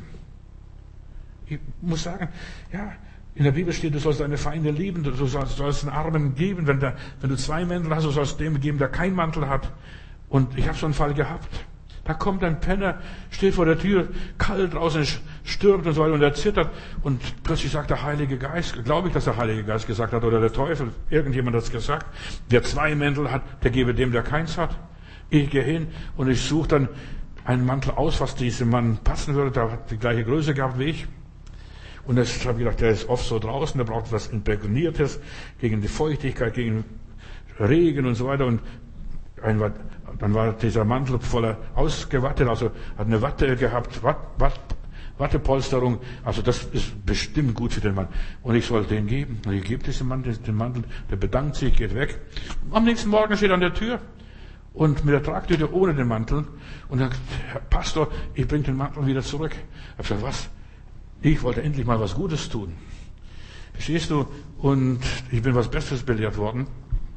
Ich muss sagen, ja, in der Bibel steht, du sollst deine Feinde lieben, du sollst, sollst den Armen geben. Wenn, der, wenn du zwei Mäntel hast, du sollst dem geben, der keinen Mantel hat. Und ich habe so einen Fall gehabt. Da kommt ein Penner, steht vor der Tür, kalt draußen, stürmt und so weiter, und er zittert. Und plötzlich sagt der Heilige Geist, glaube ich, dass der Heilige Geist gesagt hat, oder der Teufel, irgendjemand hat es gesagt, wer zwei Mäntel hat, der gebe dem, der keins hat. Ich gehe hin und ich suche dann einen Mantel aus, was diesem Mann passen würde. Der hat die gleiche Größe gehabt wie ich. Und das habe ich gedacht, der ist oft so draußen, der braucht etwas Imprägniertes gegen die Feuchtigkeit, gegen Regen und so weiter. Und ein, dann war dieser Mantel voller ausgewattet, also hat eine Watte gehabt, Watt, Watt, Wattepolsterung. Also das ist bestimmt gut für den Mann. Und ich soll den geben. Und ich gebe diesem Mann den Mantel, der bedankt sich, geht weg. Am nächsten Morgen steht er an der Tür und mit der Tragtüte ohne den Mantel. Und dann, Herr Pastor, ich bringe den Mantel wieder zurück. Ich habe gesagt, was? Ich wollte endlich mal was Gutes tun. Verstehst du? Und ich bin was Besseres belehrt worden.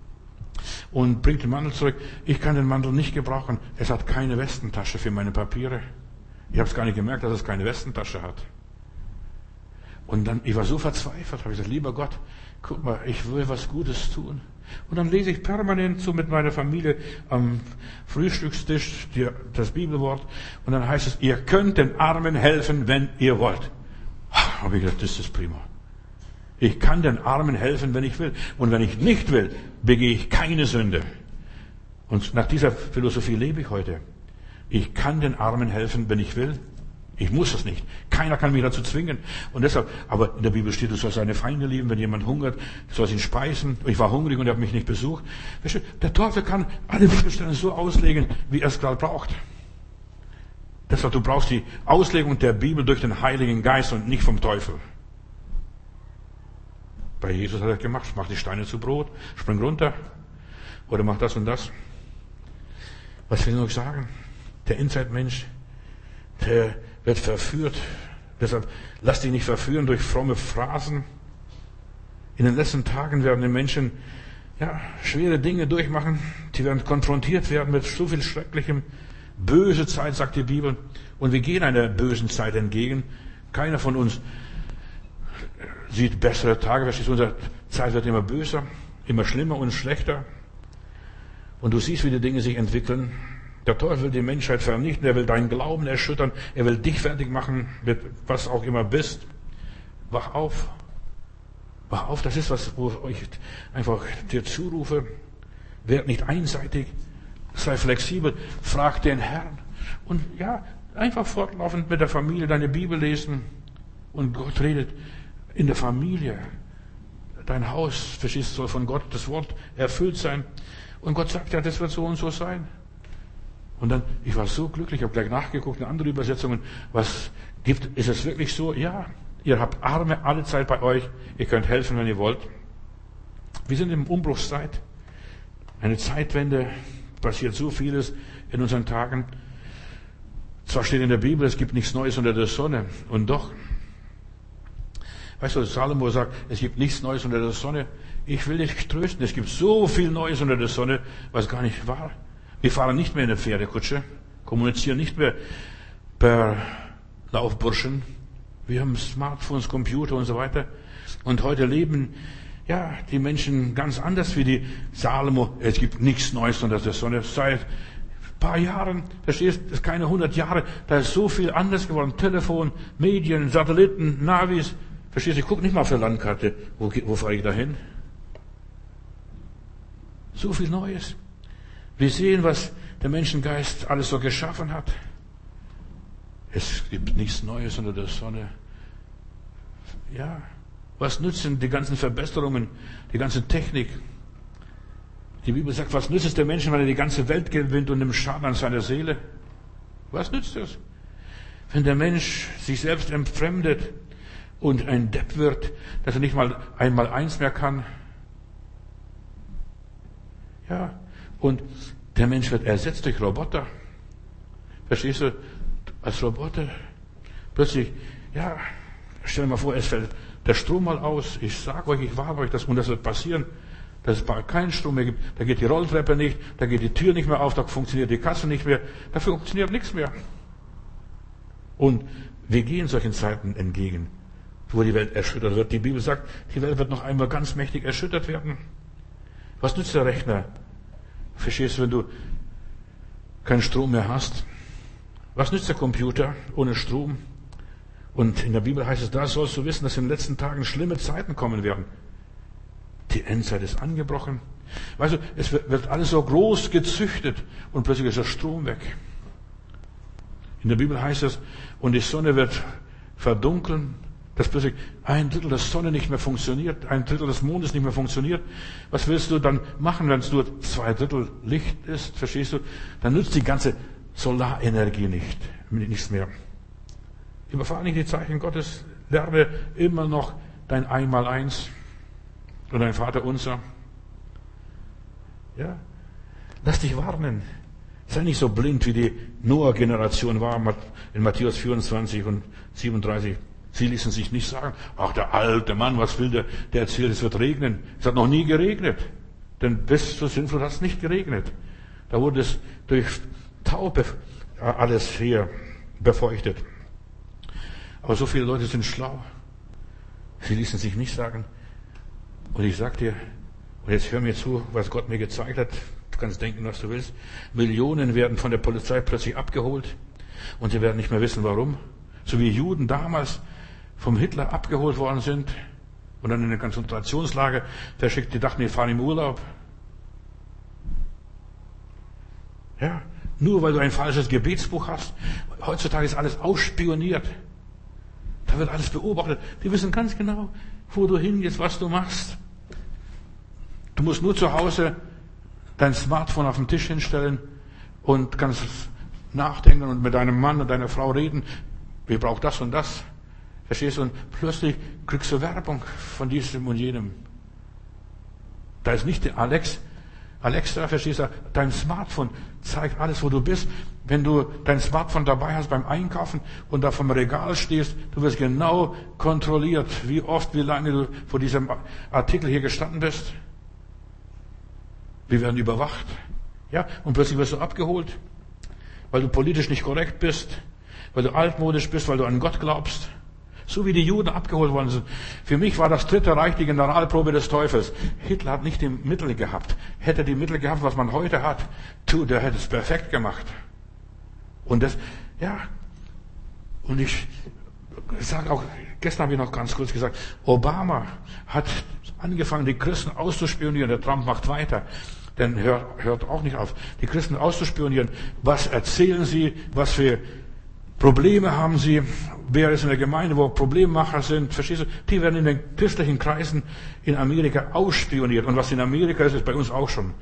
Und bringt den Mantel zurück. Ich kann den Mantel nicht gebrauchen. Es hat keine Westentasche für meine Papiere. Ich habe es gar nicht gemerkt, dass es keine Westentasche hat. Und dann, ich war so verzweifelt, habe ich gesagt, lieber Gott, guck mal, ich will was Gutes tun. Und dann lese ich permanent so mit meiner Familie am Frühstückstisch die, das Bibelwort. Und dann heißt es, ihr könnt den Armen helfen, wenn ihr wollt. Habe ich gedacht, das ist prima. Ich kann den Armen helfen, wenn ich will. Und wenn ich nicht will, begehe ich keine Sünde. Und nach dieser Philosophie lebe ich heute. Ich kann den Armen helfen, wenn ich will. Ich muss es nicht. Keiner kann mich dazu zwingen. Und deshalb, aber in der Bibel steht, du sollst deine Feinde lieben, wenn jemand hungert, du sollst ihn speisen. Ich war hungrig und er hat mich nicht besucht. Der Teufel kann alle Bibelstellen so auslegen, wie er es gerade braucht. Deshalb, du brauchst die Auslegung der Bibel durch den Heiligen Geist und nicht vom Teufel. Bei Jesus hat er gemacht, mach die Steine zu Brot, spring runter oder mach das und das. Was will ich noch sagen? Der Endzeitmensch, der wird verführt. Deshalb lass dich nicht verführen durch fromme Phrasen. In den letzten Tagen werden die Menschen ja, schwere Dinge durchmachen. Die werden konfrontiert werden mit so viel Schrecklichem. Böse Zeit, sagt die Bibel. Und wir gehen einer bösen Zeit entgegen. Keiner von uns sieht bessere Tage. Verstehst du? Unsere Zeit wird immer böser, immer schlimmer und schlechter. Und du siehst, wie die Dinge sich entwickeln. Der Teufel will die Menschheit vernichten. Er will deinen Glauben erschüttern. Er will dich fertig machen mit was auch immer bist. Wach auf. Wach auf. Das ist was, wo ich einfach dir zurufe. werd nicht einseitig, sei flexibel, frag den Herrn. Und ja, einfach fortlaufend mit der Familie deine Bibel lesen. Und Gott redet in der Familie. Dein Haus, verstehst du, soll von Gott das Wort erfüllt sein. Und Gott sagt ja, das wird so und so sein. Und dann, ich war so glücklich, ich habe gleich nachgeguckt in andere Übersetzungen, was gibt, ist es wirklich so? Ja, ihr habt Arme alle Zeit bei euch, ihr könnt helfen, wenn ihr wollt. Wir sind im Umbruchszeit, eine Zeitwende, passiert so vieles in unseren Tagen. Zwar steht in der Bibel, es gibt nichts Neues unter der Sonne, und doch, weißt du, Salomo sagt, es gibt nichts Neues unter der Sonne. Ich will dich trösten, es gibt so viel Neues unter der Sonne, was gar nicht wahr. Wir fahren nicht mehr in der Pferdekutsche, kommunizieren nicht mehr per Laufburschen. Wir haben Smartphones, Computer und so weiter. Und heute leben, ja, die Menschen ganz anders wie die Salomo. Es gibt nichts Neues unter der Sonne. Seit ein paar Jahren, verstehst du, das ist keine hundert Jahre, da ist so viel anders geworden. Telefon, Medien, Satelliten, Navis. Verstehst du, ich gucke nicht mal auf der Landkarte. Wo, wo fahre ich da hin? So viel Neues. Wir sehen, was der Menschengeist alles so geschaffen hat. Es gibt nichts Neues unter der Sonne. Ja, was nützen die ganzen Verbesserungen, die ganze Technik? Die Bibel sagt, was nützt es der Menschen, wenn er die ganze Welt gewinnt und nimmt Schaden an seiner Seele? Was nützt es? Wenn der Mensch sich selbst entfremdet und ein Depp wird, dass er nicht mal einmal eins mehr kann. Ja, und der Mensch wird ersetzt durch Roboter. Verstehst du? Als Roboter. Plötzlich, ja, stell dir mal vor, es fällt der Strom mal aus. Ich sage euch, ich warne euch, das, und das wird passieren, dass es bald keinen Strom mehr gibt. Da geht die Rolltreppe nicht, da geht die Tür nicht mehr auf, da funktioniert die Kasse nicht mehr, da funktioniert nichts mehr. Und wir gehen solchen Zeiten entgegen, wo die Welt erschüttert wird. Die Bibel sagt, die Welt wird noch einmal ganz mächtig erschüttert werden. Was nützt der Rechner? Verstehst du, wenn du keinen Strom mehr hast? Was nützt der Computer ohne Strom? Und in der Bibel heißt es, da sollst du wissen, dass in den letzten Tagen schlimme Zeiten kommen werden. Die Endzeit ist angebrochen. Weißt du, es wird alles so groß gezüchtet und plötzlich ist der Strom weg. In der Bibel heißt es, und die Sonne wird verdunkeln, dass plötzlich ein Drittel der Sonne nicht mehr funktioniert, ein Drittel des Mondes nicht mehr funktioniert. Was willst du dann machen, wenn es nur zwei Drittel Licht ist? Verstehst du? Dann nützt die ganze Solarenergie nicht, nichts mehr. Überfahre nicht die Zeichen Gottes, lerne immer noch dein Einmaleins und dein Vaterunser. Ja, lass dich warnen. Sei nicht so blind, wie die Noah-Generation war in Matthäus vierundzwanzig und siebenunddreißig. Sie ließen sich nicht sagen, ach, der alte Mann, was will der? Der erzählt, es wird regnen. Es hat noch nie geregnet. Denn bis zur Sintflut hat es nicht geregnet. Da wurde es durch Taube alles hier befeuchtet. Aber so viele Leute sind schlau. Sie ließen sich nicht sagen. Und ich sag dir, und jetzt hör mir zu, was Gott mir gezeigt hat. Du kannst denken, was du willst. Millionen werden von der Polizei plötzlich abgeholt. Und sie werden nicht mehr wissen, warum. So wie Juden damals vom Hitler abgeholt worden sind und dann in eine Konzentrationslager verschickt, die dachten, wir fahren im Urlaub. Ja, nur weil du ein falsches Gebetsbuch hast. Heutzutage ist alles ausspioniert. Da wird alles beobachtet. Die wissen ganz genau, wo du hingehst, was du machst. Du musst nur zu Hause dein Smartphone auf den Tisch hinstellen und kannst nachdenken und mit deinem Mann und deiner Frau reden. Wir brauchen das und das. Verstehst du? Und plötzlich kriegst du Werbung von diesem und jenem. Da ist nicht der Alex. Alexa, verstehst du? Dein Smartphone zeigt alles, wo du bist. Wenn du dein Smartphone dabei hast beim Einkaufen und da vom Regal stehst, du wirst genau kontrolliert, wie oft, wie lange du vor diesem Artikel hier gestanden bist. Wir werden überwacht. Ja, und plötzlich wirst du abgeholt, weil du politisch nicht korrekt bist, weil du altmodisch bist, weil du an Gott glaubst. So wie die Juden abgeholt worden sind. Für mich war das Dritte Reich die Generalprobe des Teufels. Hitler hat nicht die Mittel gehabt. Hätte er die Mittel gehabt, was man heute hat, tu, der hätte es perfekt gemacht. Und das, ja, und ich sage auch, gestern habe ich noch ganz kurz gesagt, Obama hat angefangen, die Christen auszuspionieren. Der Trump macht weiter. dann hört, hört auch nicht auf, die Christen auszuspionieren. Was erzählen sie? Was für Probleme haben sie? Wer ist in der Gemeinde, wo Problemmacher sind? Verstehst du? Die werden in den christlichen Kreisen in Amerika ausspioniert. Und was in Amerika ist, ist bei uns auch schon.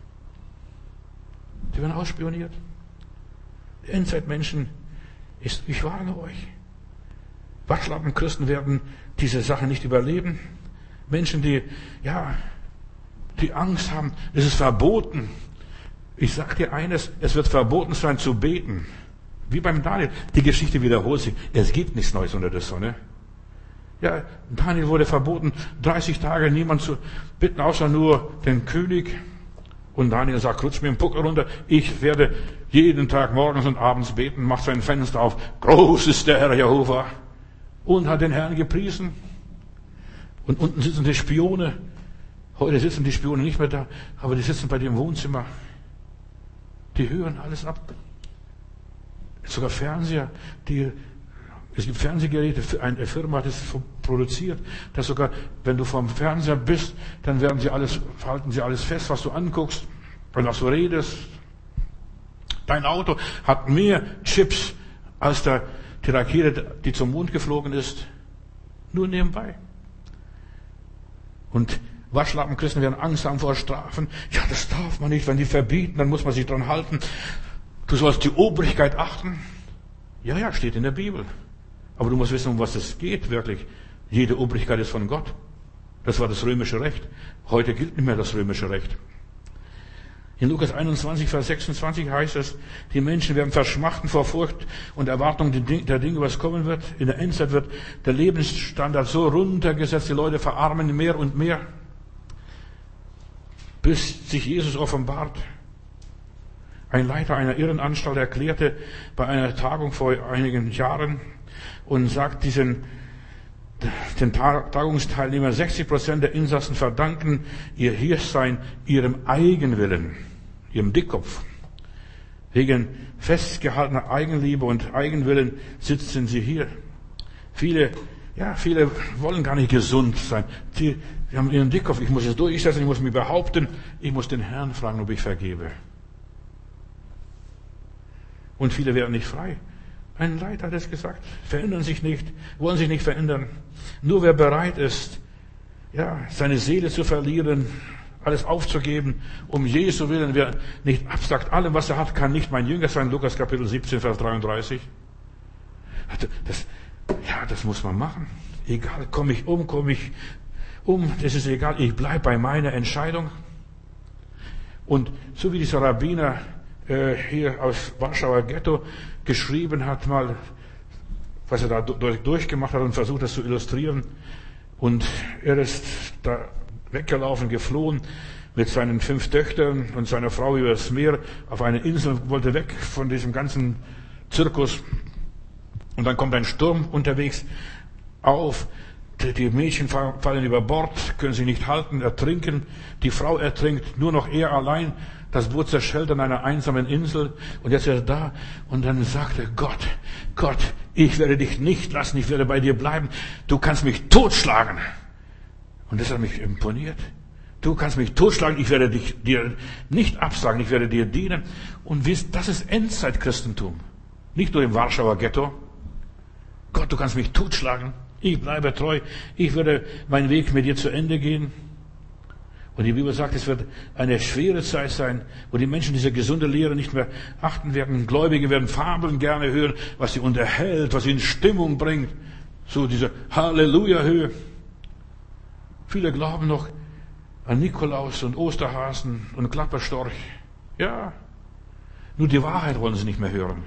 Die werden ausspioniert. Die Endzeitmenschen, ist, ich warne euch. Waschlappen-Christen werden diese Sache nicht überleben. Menschen, die, ja, die Angst haben, es ist verboten. Ich sag dir eines, es wird verboten sein zu beten. Wie beim Daniel. Die Geschichte wiederholt sich. Es gibt nichts Neues unter der Sonne. Ja, Daniel wurde verboten, dreißig Tage niemand zu bitten, außer nur den König. Und Daniel sagt, rutsch mir den Puckel runter. Ich werde jeden Tag morgens und abends beten, macht sein Fenster auf. Groß ist der Herr Jehova. Und hat den Herrn gepriesen. Und unten sitzen die Spione. Heute sitzen die Spione nicht mehr da, aber die sitzen bei dir im Wohnzimmer. Die hören alles ab. Sogar Fernseher, die, es gibt Fernsehgeräte, eine Firma hat es produziert, dass sogar, wenn du vorm Fernseher bist, dann werden sie alles, halten sie alles fest, was du anguckst und was du redest. Dein Auto hat mehr Chips als der, die Rakete, die zum Mond geflogen ist. Nur nebenbei. Und Waschlappenchristen werden Angst haben vor Strafen. Ja, das darf man nicht. Wenn die verbieten, dann muss man sich dran halten. Du sollst die Obrigkeit achten. Ja, ja, steht in der Bibel. Aber du musst wissen, um was es geht wirklich. Jede Obrigkeit ist von Gott. Das war das römische Recht. Heute gilt nicht mehr das römische Recht. In Lukas einundzwanzig, Vers sechsundzwanzig heißt es, die Menschen werden verschmachten vor Furcht und Erwartung der Dinge, was kommen wird. In der Endzeit wird der Lebensstandard so runtergesetzt, die Leute verarmen mehr und mehr, bis sich Jesus offenbart. Ein Leiter einer Irrenanstalt erklärte bei einer Tagung vor einigen Jahren und sagt diesen, den Tagungsteilnehmern, sechzig Prozent der Insassen verdanken ihr Hiersein ihrem Eigenwillen, ihrem Dickkopf. Wegen festgehaltener Eigenliebe und Eigenwillen sitzen sie hier. Viele, ja, viele wollen gar nicht gesund sein. Sie, sie haben ihren Dickkopf, ich muss es durchsetzen, ich muss mich behaupten, ich muss den Herrn fragen, ob ich vergebe. Und viele werden nicht frei. Ein Leiter hat es gesagt, verändern sich nicht, wollen sich nicht verändern. Nur wer bereit ist, ja, seine Seele zu verlieren, alles aufzugeben, um Jesu willen, wer nicht absagt, allem, was er hat, kann nicht mein Jünger sein. Lukas Kapitel siebzehn, Vers dreiunddreißig. Das, ja, das muss man machen. Egal, komme ich um, komme ich um, das ist egal, ich bleibe bei meiner Entscheidung. Und so wie dieser Rabbiner hier aus Warschauer Ghetto geschrieben hat, mal, was er da durchgemacht hat und versucht, das zu illustrieren. Und er ist da weggelaufen, geflohen mit seinen fünf Töchtern und seiner Frau über das Meer auf eine Insel, wollte weg von diesem ganzen Zirkus. Und dann kommt ein Sturm unterwegs auf. Die Mädchen fallen über Bord, können sich nicht halten, ertrinken. Die Frau ertrinkt, nur noch er allein. Das Boot zerschellt an einer einsamen Insel. Und jetzt ist er da. Und dann sagt er, Gott, Gott, ich werde dich nicht lassen, ich werde bei dir bleiben. Du kannst mich totschlagen. Und das hat mich imponiert. Du kannst mich totschlagen, ich werde dich, dir nicht absagen, ich werde dir dienen. Und wisst, das ist Endzeitchristentum. Nicht nur im Warschauer Ghetto. Gott, du kannst mich totschlagen. Ich bleibe treu. Ich werde meinen Weg mit dir zu Ende gehen. Und die Bibel sagt, es wird eine schwere Zeit sein, wo die Menschen diese gesunde Lehre nicht mehr achten werden. Gläubige werden Fabeln gerne hören, was sie unterhält, was sie in Stimmung bringt. So diese Halleluja-Höhe. Viele glauben noch an Nikolaus und Osterhasen und Klapperstorch. Ja, nur die Wahrheit wollen sie nicht mehr hören.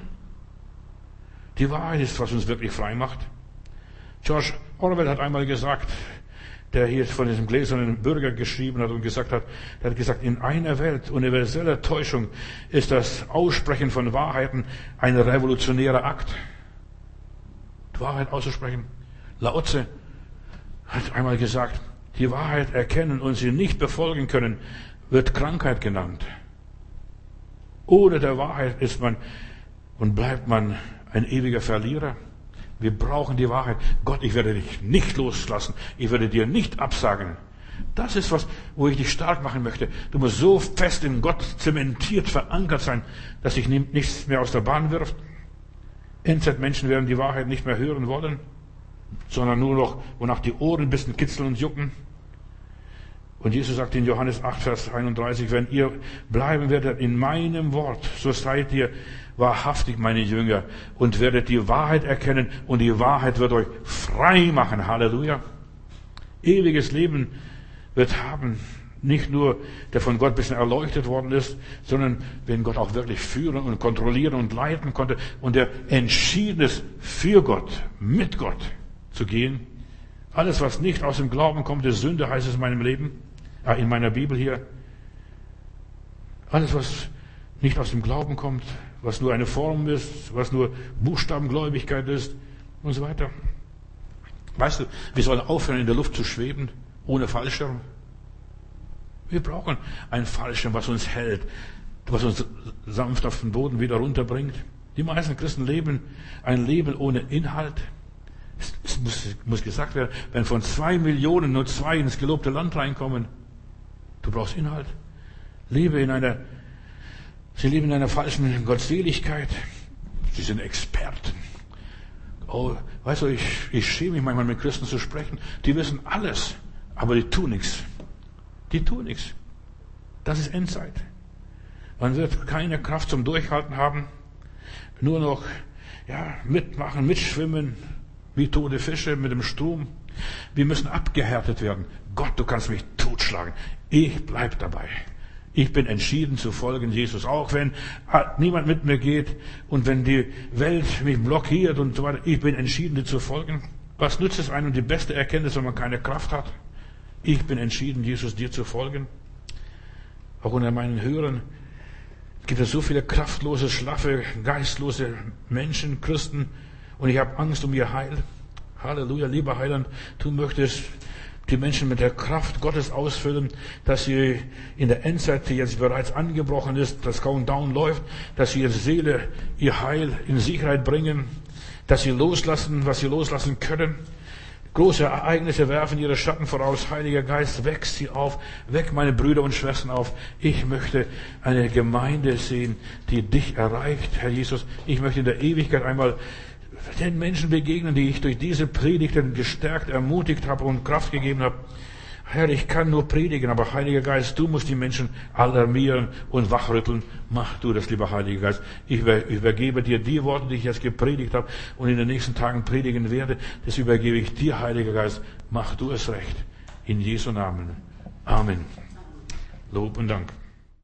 Die Wahrheit ist, was uns wirklich frei macht. George Orwell hat einmal gesagt, der hier von diesem gläsernen Bürger geschrieben hat und gesagt hat, der hat gesagt, in einer Welt universeller Täuschung ist das Aussprechen von Wahrheiten ein revolutionärer Akt. Die Wahrheit auszusprechen. Lao Tse hat einmal gesagt, die Wahrheit erkennen und sie nicht befolgen können, wird Krankheit genannt. Ohne der Wahrheit ist man und bleibt man ein ewiger Verlierer. Wir brauchen die Wahrheit. Gott, ich werde dich nicht loslassen. Ich werde dir nicht absagen. Das ist was, wo ich dich stark machen möchte. Du musst so fest in Gott zementiert, verankert sein, dass dich nichts mehr aus der Bahn wirft. Endzeitmenschen werden die Wahrheit nicht mehr hören wollen, sondern nur noch, wonach die Ohren ein bisschen kitzeln und jucken. Und Jesus sagt in Johannes acht, Vers einunddreißig, wenn ihr bleiben werdet in meinem Wort, so seid ihr wahrhaftig meine Jünger und werdet die Wahrheit erkennen und die Wahrheit wird euch frei machen. Halleluja. Ewiges Leben wird haben, nicht nur, der von Gott ein bisschen erleuchtet worden ist, sondern wenn Gott auch wirklich führen und kontrollieren und leiten konnte und der entschieden ist, für Gott, mit Gott zu gehen. Alles, was nicht aus dem Glauben kommt, ist Sünde, heißt es in meinem Leben, äh, in meiner Bibel hier. Alles, was nicht aus dem Glauben kommt, was nur eine Form ist, was nur Buchstabengläubigkeit ist und so weiter. Weißt du, wir sollen aufhören, in der Luft zu schweben, ohne Fallschirm. Wir brauchen einen Fallschirm, was uns hält, was uns sanft auf den Boden wieder runterbringt. Die meisten Christen leben ein Leben ohne Inhalt. Es muss, muss gesagt werden, wenn von zwei Millionen nur zwei ins gelobte Land reinkommen, du brauchst Inhalt. Lebe in einer, sie leben in einer falschen Gottseligkeit. Sie sind Experten. Oh, weißt du, ich, ich schäme mich manchmal mit Christen zu sprechen. Die wissen alles, aber die tun nichts. Die tun nichts. Das ist Endzeit. Man wird keine Kraft zum Durchhalten haben. Nur noch, ja, mitmachen, mitschwimmen, wie tote Fische mit dem Strom. Wir müssen abgehärtet werden. Gott, du kannst mich totschlagen. Ich bleib dabei. Ich bin entschieden zu folgen Jesus, auch wenn niemand mit mir geht und wenn die Welt mich blockiert und so weiter. Ich bin entschieden, dir zu folgen. Was nützt es einem die beste Erkenntnis, wenn man keine Kraft hat? Ich bin entschieden, Jesus, dir zu folgen. Auch unter meinen Hörern gibt es so viele kraftlose, schlaffe, geistlose Menschen, Christen, und ich habe Angst um ihr Heil. Halleluja, lieber Heiland, du möchtest die Menschen mit der Kraft Gottes ausfüllen, dass sie in der Endzeit, die jetzt bereits angebrochen ist, das Countdown läuft, dass sie ihre Seele, ihr Heil in Sicherheit bringen, dass sie loslassen, was sie loslassen können. Große Ereignisse werfen ihre Schatten voraus. Heiliger Geist, weck sie auf, weck meine Brüder und Schwestern auf. Ich möchte eine Gemeinde sehen, die dich erreicht, Herr Jesus. Ich möchte in der Ewigkeit einmal den Menschen begegnen, die ich durch diese Predigten gestärkt, ermutigt habe und Kraft gegeben habe. Herr, ich kann nur predigen, aber Heiliger Geist, du musst die Menschen alarmieren und wachrütteln. Mach du das, lieber Heiliger Geist. Ich übergebe dir die Worte, die ich jetzt gepredigt habe und in den nächsten Tagen predigen werde. Das übergebe ich dir, Heiliger Geist. Mach du es recht. In Jesu Namen. Amen. Lob und Dank.